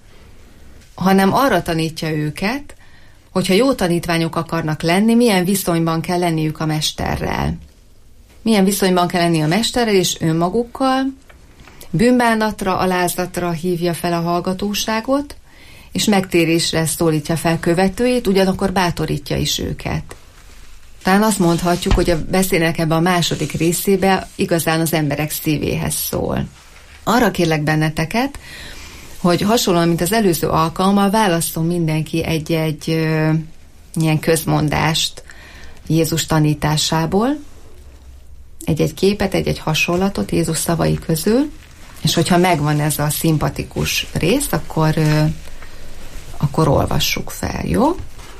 hanem arra tanítja őket, hogyha jó tanítványok akarnak lenni, milyen viszonyban kell lenniük a mesterrel. Milyen viszonyban kell lenni a mesterrel és önmagukkal, bűnbánatra, alázatra hívja fel a hallgatóságot, és megtérésre szólítja fel követőit, ugyanakkor bátorítja is őket. Talán azt mondhatjuk, hogy a beszédnek ebben a második részében igazán az emberek szívéhez szól. Arra kérlek benneteket, hogy hasonlóan, mint az előző alkalommal, válasszon mindenki egy-egy ö, ilyen közmondást Jézus tanításából, egy-egy képet, egy-egy hasonlatot Jézus szavai közül, és hogyha megvan ez a szimpatikus rész, akkor, ö, akkor olvassuk fel, jó?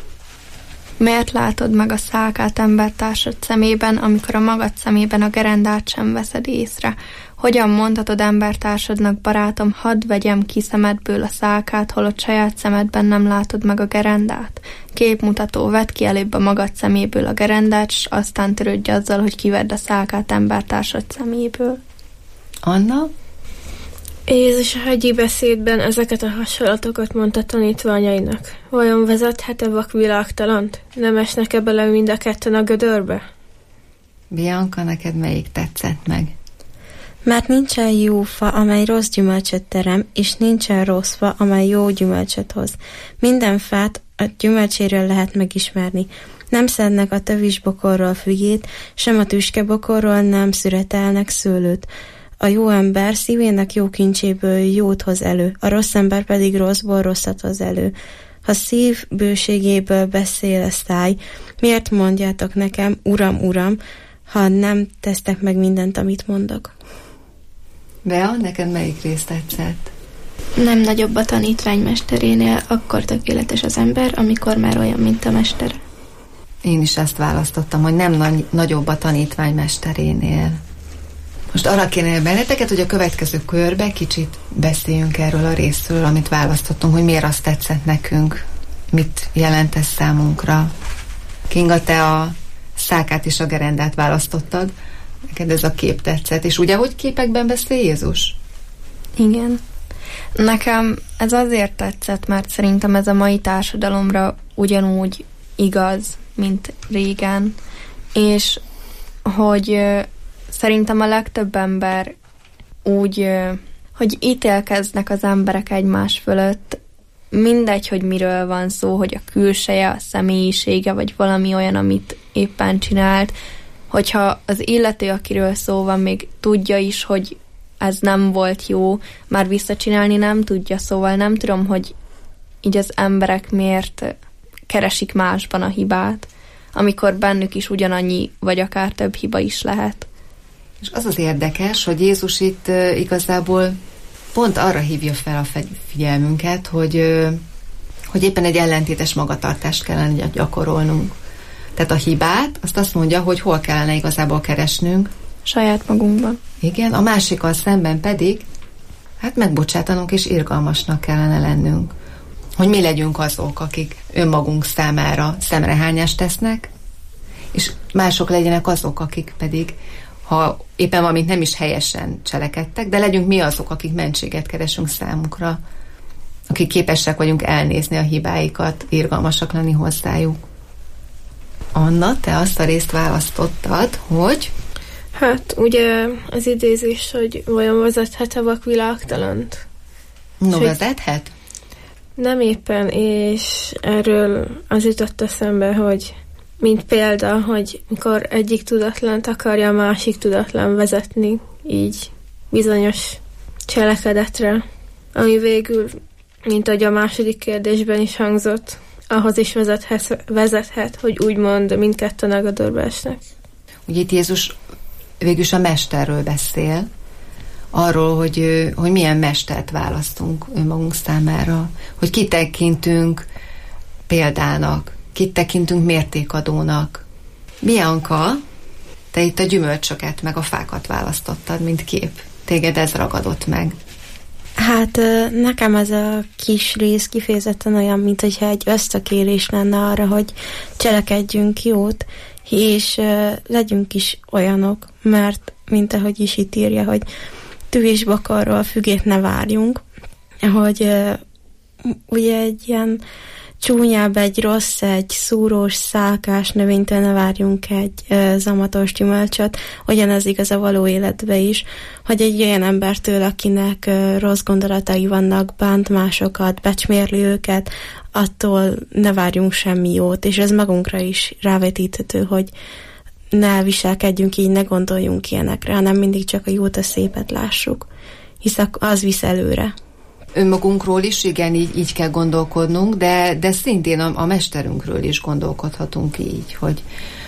Miért látod meg a szálkát embertársad szemében, amikor a magad szemében a gerendát sem veszed észre? Hogyan mondhatod embertársadnak, barátom, hadd vegyem ki szemedből a szálkát, holott saját szemedben nem látod meg a gerendát? Képmutató, vedd ki előbb a magad szeméből a gerendát, és aztán törődj azzal, hogy kivedd a szálkát embertársad szeméből. Anna? Jézus a hegyi beszédben ezeket a hasonlatokat mondta tanítványainak. Vajon vezethet-e vakvilágtalant? Nem esnek-e bele mind a ketten a gödörbe? Bianca, neked melyik tetszett meg? Mert nincsen jó fa, amely rossz gyümölcsöt terem, és nincsen rossz fa, amely jó gyümölcsöt hoz. Minden fát a gyümölcséről lehet megismerni. Nem szednek a tövisbokorról fügét, sem a tüskebokorról nem szüretelnek szőlőt. A jó ember szívének jó kincséből jót hoz elő, a rossz ember pedig rosszból rosszat hoz elő. Ha szív bőségéből beszél a száj, miért mondjátok nekem, Uram, Uram, ha nem tesztek meg mindent, amit mondok? Bea, neked melyik rész tetszett? Nem nagyobb a tanítvány mesterénél, akkor tökéletes az ember, amikor már olyan, mint a mester. Én is ezt választottam, hogy nem nagy, nagyobb a tanítvány mesterénél. Most arra kérném benneteket, hogy a következő körbe kicsit beszéljünk erről a részről, amit választottunk, hogy miért azt tetszett nekünk, mit jelent ez számunkra. Kinga, te a szálkát és a gerendát választottad, neked ez a kép tetszett, és ugye, hogy képekben beszél Jézus? Igen. Nekem ez azért tetszett, mert szerintem ez a mai társadalomra ugyanúgy igaz, mint régen, és hogy szerintem a legtöbb ember úgy, hogy ítélkeznek az emberek egymás fölött, mindegy, hogy miről van szó, hogy a külseje, a személyisége, vagy valami olyan, amit éppen csinált, hogyha az illető, akiről szó van, még tudja is, hogy ez nem volt jó, már visszacsinálni nem tudja, szóval nem tudom, hogy így az emberek miért keresik másban a hibát, amikor bennük is ugyanannyi, vagy akár több hiba is lehet. És az az érdekes, hogy Jézus itt uh, igazából pont arra hívja fel a figyelmünket, hogy, uh, hogy éppen egy ellentétes magatartást kellene gyakorolnunk. Tehát a hibát, azt azt mondja, hogy hol kellene igazából keresnünk. Saját magunkban. Igen, a másikkal szemben pedig hát megbocsátanunk és irgalmasnak kellene lennünk. Hogy mi legyünk azok, akik önmagunk számára szemrehányást tesznek, és mások legyenek azok, akik pedig, ha éppen valamit nem is helyesen cselekedtek, de legyünk mi azok, akik mentséget keresünk számukra, akik képesek vagyunk elnézni a hibáikat, irgalmasak lenni hozzájuk. Anna, te azt a részt választottad, hogy... Hát, ugye az idézés, hogy vajon vezethet a vak világtalant? No, vezethet? Nem éppen, és erről az jutott eszembe, hogy mint példa, hogy mikor egyik tudatlant akarja a másik tudatlan vezetni, így bizonyos cselekedetre, ami végül, mint ahogy a második kérdésben is hangzott, ahhoz is vezethet, vezethet hogy úgymond mindketten a gödörbe esnek. Ugye itt Jézus végülis a mesterről beszél, arról, hogy, hogy milyen mestert választunk önmagunk számára, hogy kit tekintünk példának, kit tekintünk mértékadónak. Bianca, te itt a gyümölcsöket meg a fákat választottad, mint kép. Téged ez ragadott meg. Hát nekem ez a kis rész kifejezetten olyan, mint hogyha egy ösztökélés lenne arra, hogy cselekedjünk jót, és legyünk is olyanok, mert mint ahogy is itt írja, hogy tű és bakarról fügét ne várjunk, hogy uh, ugye egy ilyen csúnyább, egy rossz, egy szúrós, szálkás növénytől ne várjunk egy uh, zamatos gyümölcsöt, ugyanez igaz a való életbe is, hogy egy olyan embertől, akinek uh, rossz gondolatai vannak, bánt másokat, becsmérli őket, attól ne várjunk semmi jót, és ez magunkra is rávetíthető, hogy ne viselkedjünk így, ne gondoljunk ilyenekre, hanem mindig csak a jót, a szépet lássuk, hisz az visz előre. Önmagunkról is, igen, így, így kell gondolkodnunk, de, de szintén a, a mesterünkről is gondolkodhatunk így, hogy,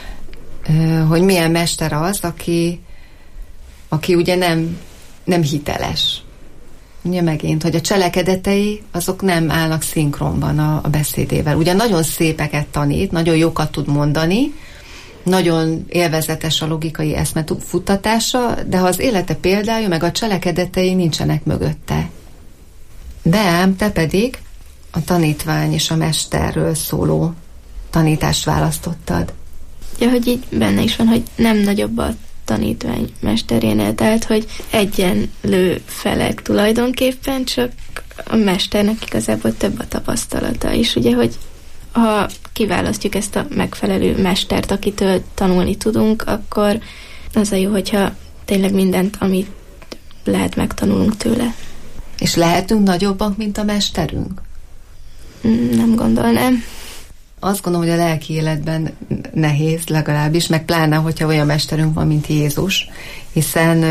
hogy milyen mester az, aki, aki ugye nem, nem hiteles. Ugye megint, hogy a cselekedetei azok nem állnak szinkronban a, a beszédével. Ugye nagyon szépeket tanít, nagyon jókat tud mondani, nagyon élvezetes a logikai eszme futtatása, de ha az élete példája, meg a cselekedetei nincsenek mögötte. De ám te pedig a tanítvány és a mesterről szóló tanítást választottad. Ja, hogy így benne is van, hogy nem nagyobb a tanítvány mesterénél, tehát, hogy egyenlő felek tulajdonképpen, csak a mesternek igazából több a tapasztalata is, ugye, hogy ha kiválasztjuk ezt a megfelelő mestert, akitől tanulni tudunk, akkor az a jó, hogyha tényleg mindent, amit lehet, megtanulunk tőle. És lehetünk nagyobbak, mint a mesterünk? Nem gondolnám. Azt gondolom, hogy a lelki életben nehéz legalábbis, meg pláne, hogyha olyan mesterünk van, mint Jézus, hiszen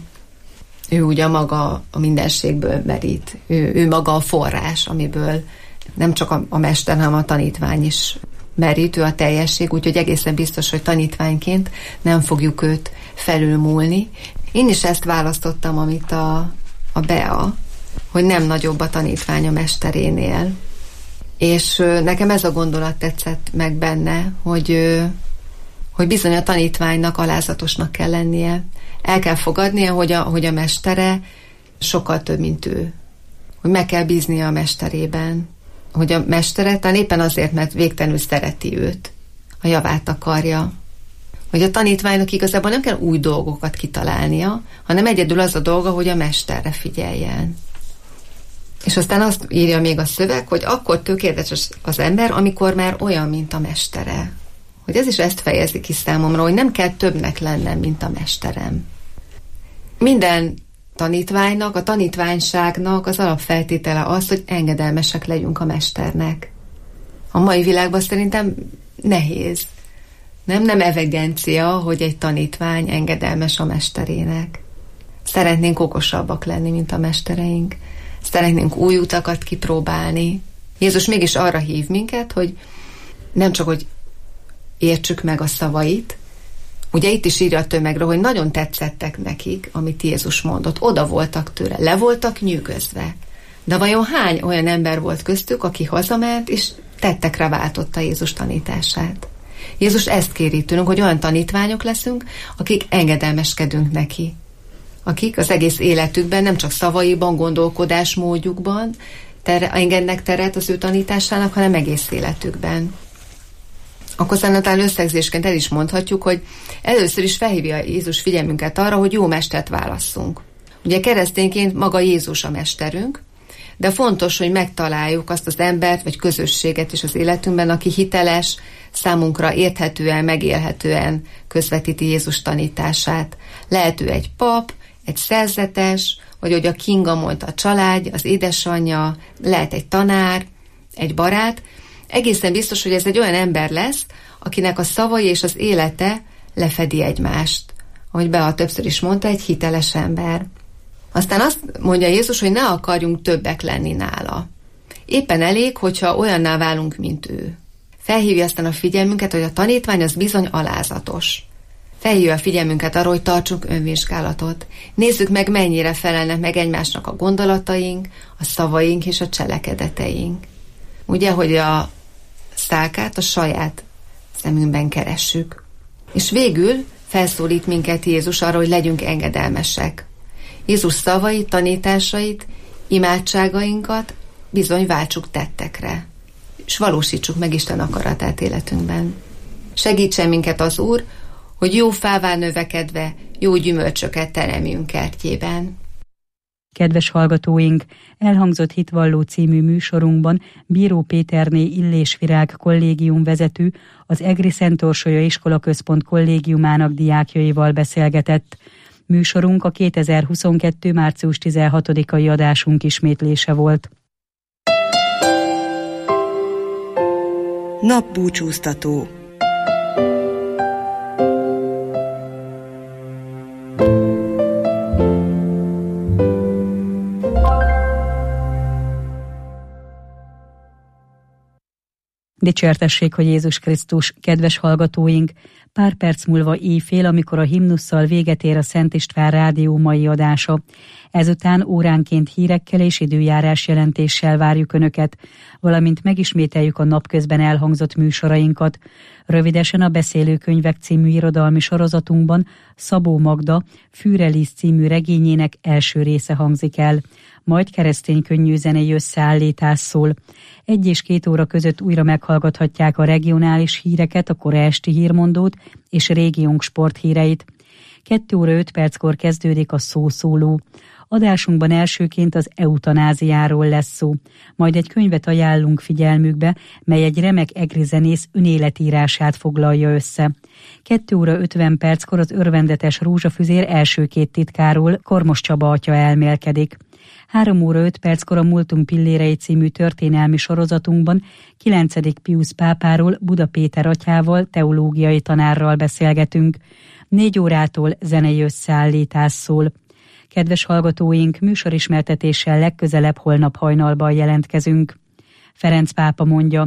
ő ugye maga a mindenségből merít. Ő, ő maga a forrás, amiből nem csak a, a mester, hanem a tanítvány is merít, ő a teljesség, úgyhogy egészen biztos, hogy tanítványként nem fogjuk őt felülmúlni. Én is ezt választottam, amit a, a Bea, hogy nem nagyobb a tanítvány a mesterénél. És nekem ez a gondolat tetszett meg benne, hogy, hogy bizony a tanítványnak alázatosnak kell lennie. El kell fogadnia, hogy a, hogy a mestere sokkal több, mint ő. Hogy meg kell bíznia a mesterében. Hogy a mestere talán éppen azért, mert végtelenül szereti őt, a javát akarja. Hogy a tanítványnak igazából nem kell új dolgokat kitalálnia, hanem egyedül az a dolga, hogy a mesterre figyeljen. És aztán azt írja még a szöveg, hogy akkor tökéletes az ember, amikor már olyan, mint a mestere. Hogy ez is ezt fejezi ki számomra, hogy nem kell többnek lennem, mint a mesterem. Minden tanítványnak, a tanítványságnak az alapfeltétele az, hogy engedelmesek legyünk a mesternek. A mai világban szerintem nehéz. Nem, nem evidencia, hogy egy tanítvány engedelmes a mesterének. Szeretnénk okosabbak lenni, mint a mestereink. Szeretnénk új utakat kipróbálni. Jézus mégis arra hív minket, hogy nem csak, hogy értsük meg a szavait. Ugye itt is írja a tömegről, hogy nagyon tetszettek nekik, amit Jézus mondott. Oda voltak tőle, le voltak nyűgözve. De vajon hány olyan ember volt köztük, aki hazament, és tettekre váltotta Jézus tanítását? Jézus ezt kéri tőlünk, hogy olyan tanítványok leszünk, akik engedelmeskedünk neki. Akik az egész életükben, nem csak szavaiban, gondolkodásmódjukban ter- engednek teret az ő tanításának, hanem egész életükben. Akkor talán összegzésként el is mondhatjuk, hogy először is felhívja Jézus figyelmünket arra, hogy jó mestert válasszunk. Ugye keresztényként maga Jézus a mesterünk, de fontos, hogy megtaláljuk azt az embert, vagy közösséget is az életünkben, aki hiteles, számunkra érthetően, megélhetően közvetíti Jézus tanítását. Lehet ő egy pap, egy szerzetes, vagy hogy a Kinga mondta, a család, az édesanyja, lehet egy tanár, egy barát. Egészen biztos, hogy ez egy olyan ember lesz, akinek a szavai és az élete lefedi egymást. Ahogy Bea többször is mondta, egy hiteles ember. Aztán azt mondja Jézus, hogy ne akarjunk többek lenni nála. Éppen elég, hogyha olyanná válunk, mint ő. Felhívja aztán a figyelmünket, hogy a tanítvány az bizony alázatos. Felhívja a figyelmünket arra, hogy tartsunk önvizsgálatot. Nézzük meg, mennyire felelnek meg egymásnak a gondolataink, a szavaink és a cselekedeteink. Ugye, hogy a szálkát a saját szemünkben keressük. És végül felszólít minket Jézus arra, hogy legyünk engedelmesek. Jézus szavait, tanításait, imádságainkat bizony váltsuk tettekre, és valósítsuk meg Isten akaratát életünkben. Segítsen minket az Úr, hogy jó fává növekedve jó gyümölcsöket teremjünk kertjében. Kedves hallgatóink, elhangzott Hitvalló című műsorunkban Bíró Péterné Illés Virág kollégium vezető, az Egri Szent Orsolya Iskolaközpont kollégiumának diákjaival beszélgetett. Műsorunk a kétezer-huszonkettő. március tizenhatodikai adásunk ismétlése volt. Napbúcsúztató. Dicsértessék, hogy Jézus Krisztus, kedves hallgatóink! Pár perc múlva éjfél, amikor a himnusszal véget ér a Szent István Rádió mai adása. Ezután óránként hírekkel és időjárás jelentéssel várjuk Önöket, valamint megismételjük a napközben elhangzott műsorainkat. Rövidesen a Beszélőkönyvek című irodalmi sorozatunkban Szabó Magda Fűrelisz című regényének első része hangzik el. Majd keresztény könnyű zenei összeállítás szól. Egy és két óra között újra meghallgathatják a regionális híreket, a kora esti hírmondót és régiónk sporthíreit. Kettő óra öt perckor kezdődik a szószóló. Adásunkban elsőként az eutanáziáról lesz szó. Majd egy könyvet ajánlunk figyelmükbe, mely egy remek egri zenész önéletírását foglalja össze. Kettő óra ötven perckor az örvendetes rózsafüzér első két titkáról Kormos Csaba atya elmélkedik. Három óra öt perckor a Múltunk pillérei című történelmi sorozatunkban kilencedik Piusz pápáról Buda Péter atyával, teológiai tanárral beszélgetünk. Négy órától zenei összeállítás szól. Kedves hallgatóink, műsorismertetéssel legközelebb holnap hajnalban jelentkezünk. Ferenc pápa mondja: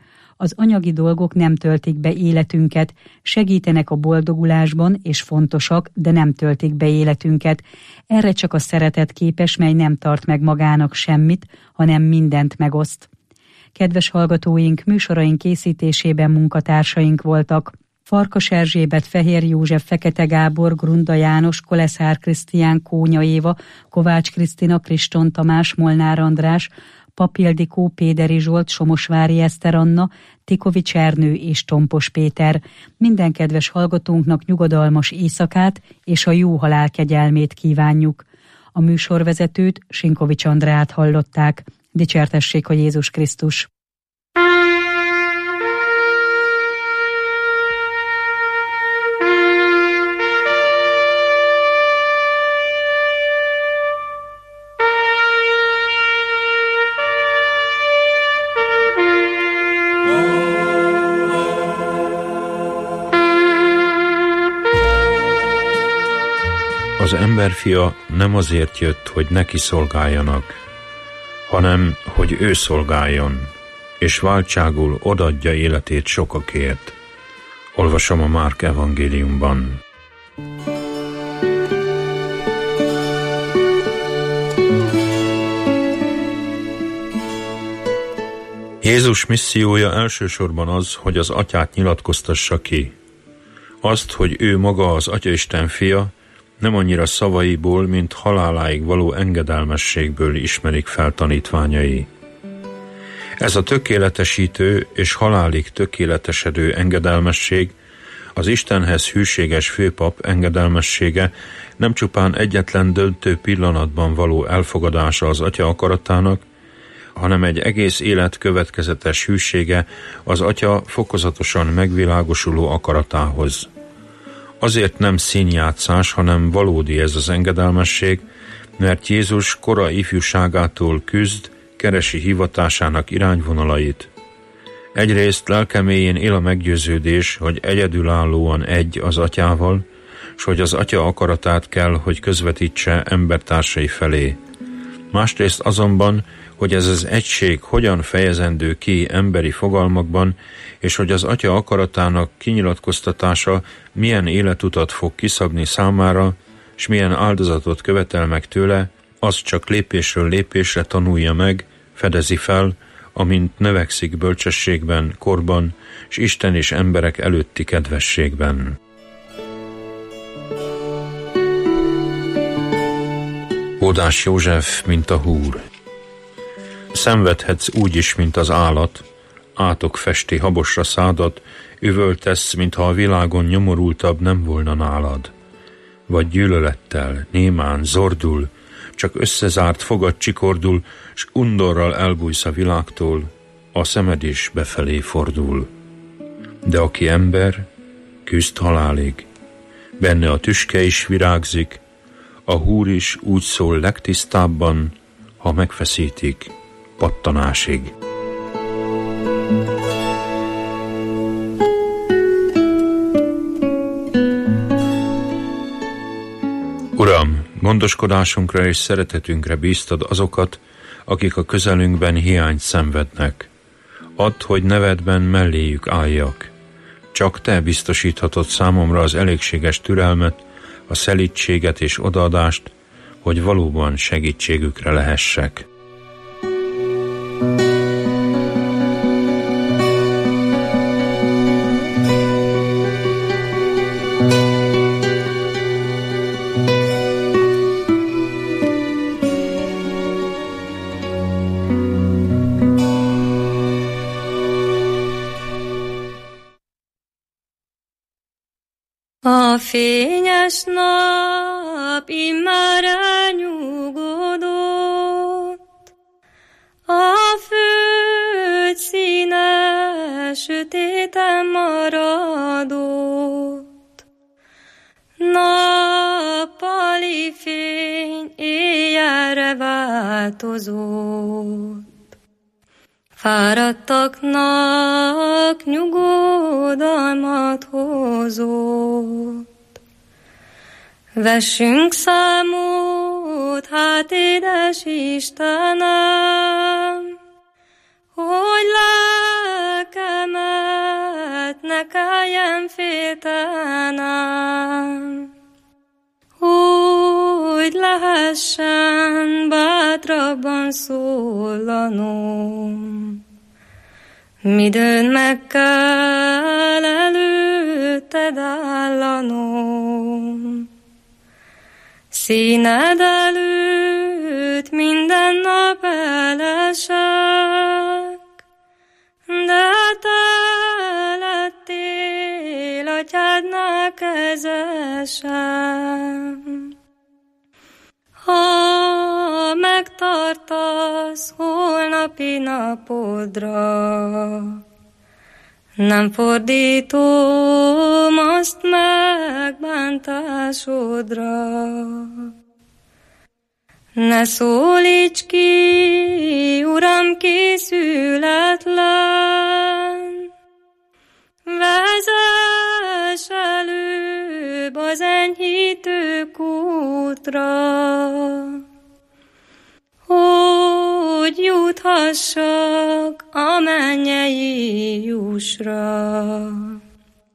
az anyagi dolgok nem töltik be életünket, segítenek a boldogulásban és fontosak, de nem töltik be életünket. Erre csak a szeretet képes, mely nem tart meg magának semmit, hanem mindent megoszt. Kedves hallgatóink, műsoraink készítésében munkatársaink voltak: Farkas Erzsébet, Fehér József, Fekete Gábor, Grunda János, Koleszár Krisztián, Kónya Éva, Kovács Krisztina, Kriston Tamás, Molnár András, Papildikó, Péderi Zsolt, Somosvári Eszter Anna, Tikovics Ernő és Tompos Péter. Minden kedves hallgatónknak nyugodalmas éjszakát és a jó halál kegyelmét kívánjuk. A műsorvezetőt, Sinkovics Andrát hallották. Dicsértessék a Jézus Krisztus! Az emberfia nem azért jött, hogy neki szolgáljanak, hanem hogy ő szolgáljon, és váltságul odaadja életét sokakért. Olvasom a Márk evangéliumban. Jézus missziója elsősorban az, hogy az atyát nyilatkoztassa ki. Azt, hogy ő maga az Atyaisten fia, nem annyira szavaiból, mint haláláig való engedelmességből ismerik fel tanítványai. Ez a tökéletesítő és halálig tökéletesedő engedelmesség, az Istenhez hűséges főpap engedelmessége nem csupán egyetlen döntő pillanatban való elfogadása az Atya akaratának, hanem egy egész élet következetes hűsége az Atya fokozatosan megvilágosuló akaratához. Azért nem színjátszás, hanem valódi ez az engedelmesség, mert Jézus kora ifjúságától küzd, keresi hivatásának irányvonalait. Egyrészt lelke mélyén él a meggyőződés, hogy egyedülállóan egy az Atyával, s hogy az Atya akaratát kell, hogy közvetítse embertársai felé. Másrészt azonban, hogy ez az egység hogyan fejezendő ki emberi fogalmakban, és hogy az Atya akaratának kinyilatkoztatása milyen életutat fog kiszabni számára, s milyen áldozatot követel meg tőle, az csak lépésről lépésre tanulja meg, fedezi fel, amint növekszik bölcsességben, korban, s Isten és emberek előtti kedvességben. Ódás József, mint a húr. Szenvedhetsz úgy is, mint az állat, átok festi habosra szádat, üvöltesz, mintha a világon nyomorultabb nem volna nálad. Vagy gyűlölettel, némán, zordul, csak összezárt fogad csikordul, s undorral elbújsz a világtól, a szemed is befelé fordul. De aki ember, küzd halálig, benne a tüske is virágzik, a húr is úgy szól legtisztábban, ha megfeszítik, pattanásig. Uram, gondoskodásunkra és szeretetünkre bíztad azokat, akik a közelünkben hiányt szenvednek. Add, hogy nevedben melléjük álljak. Csak Te biztosíthatod számomra az elégséges türelmet, a szelídséget és odaadást, hogy valóban segítségükre lehessek. A fényes nap immár elnyugodott, a föld színe sötéten maradott. Nappali fény éjjelre változott. Fáradtaknak nyugodalmat hozott. Vessünk számot, hát édes Istenem, hogy lelkemet ne kelljen féltenem, hogy lehessen bátrabban szólanom. Midőn meg kell előtted állanom, színed előtt minden nap elesek, de te lettél atyádnál kezesem. Ha megtartasz holnapi napodra, nem fordítom azt megbántásodra. Ne szólíts ki, Uram, készületlen, vezess előbb az enyhítő kútra. napokra, hogy juthassak a mennyei jusra.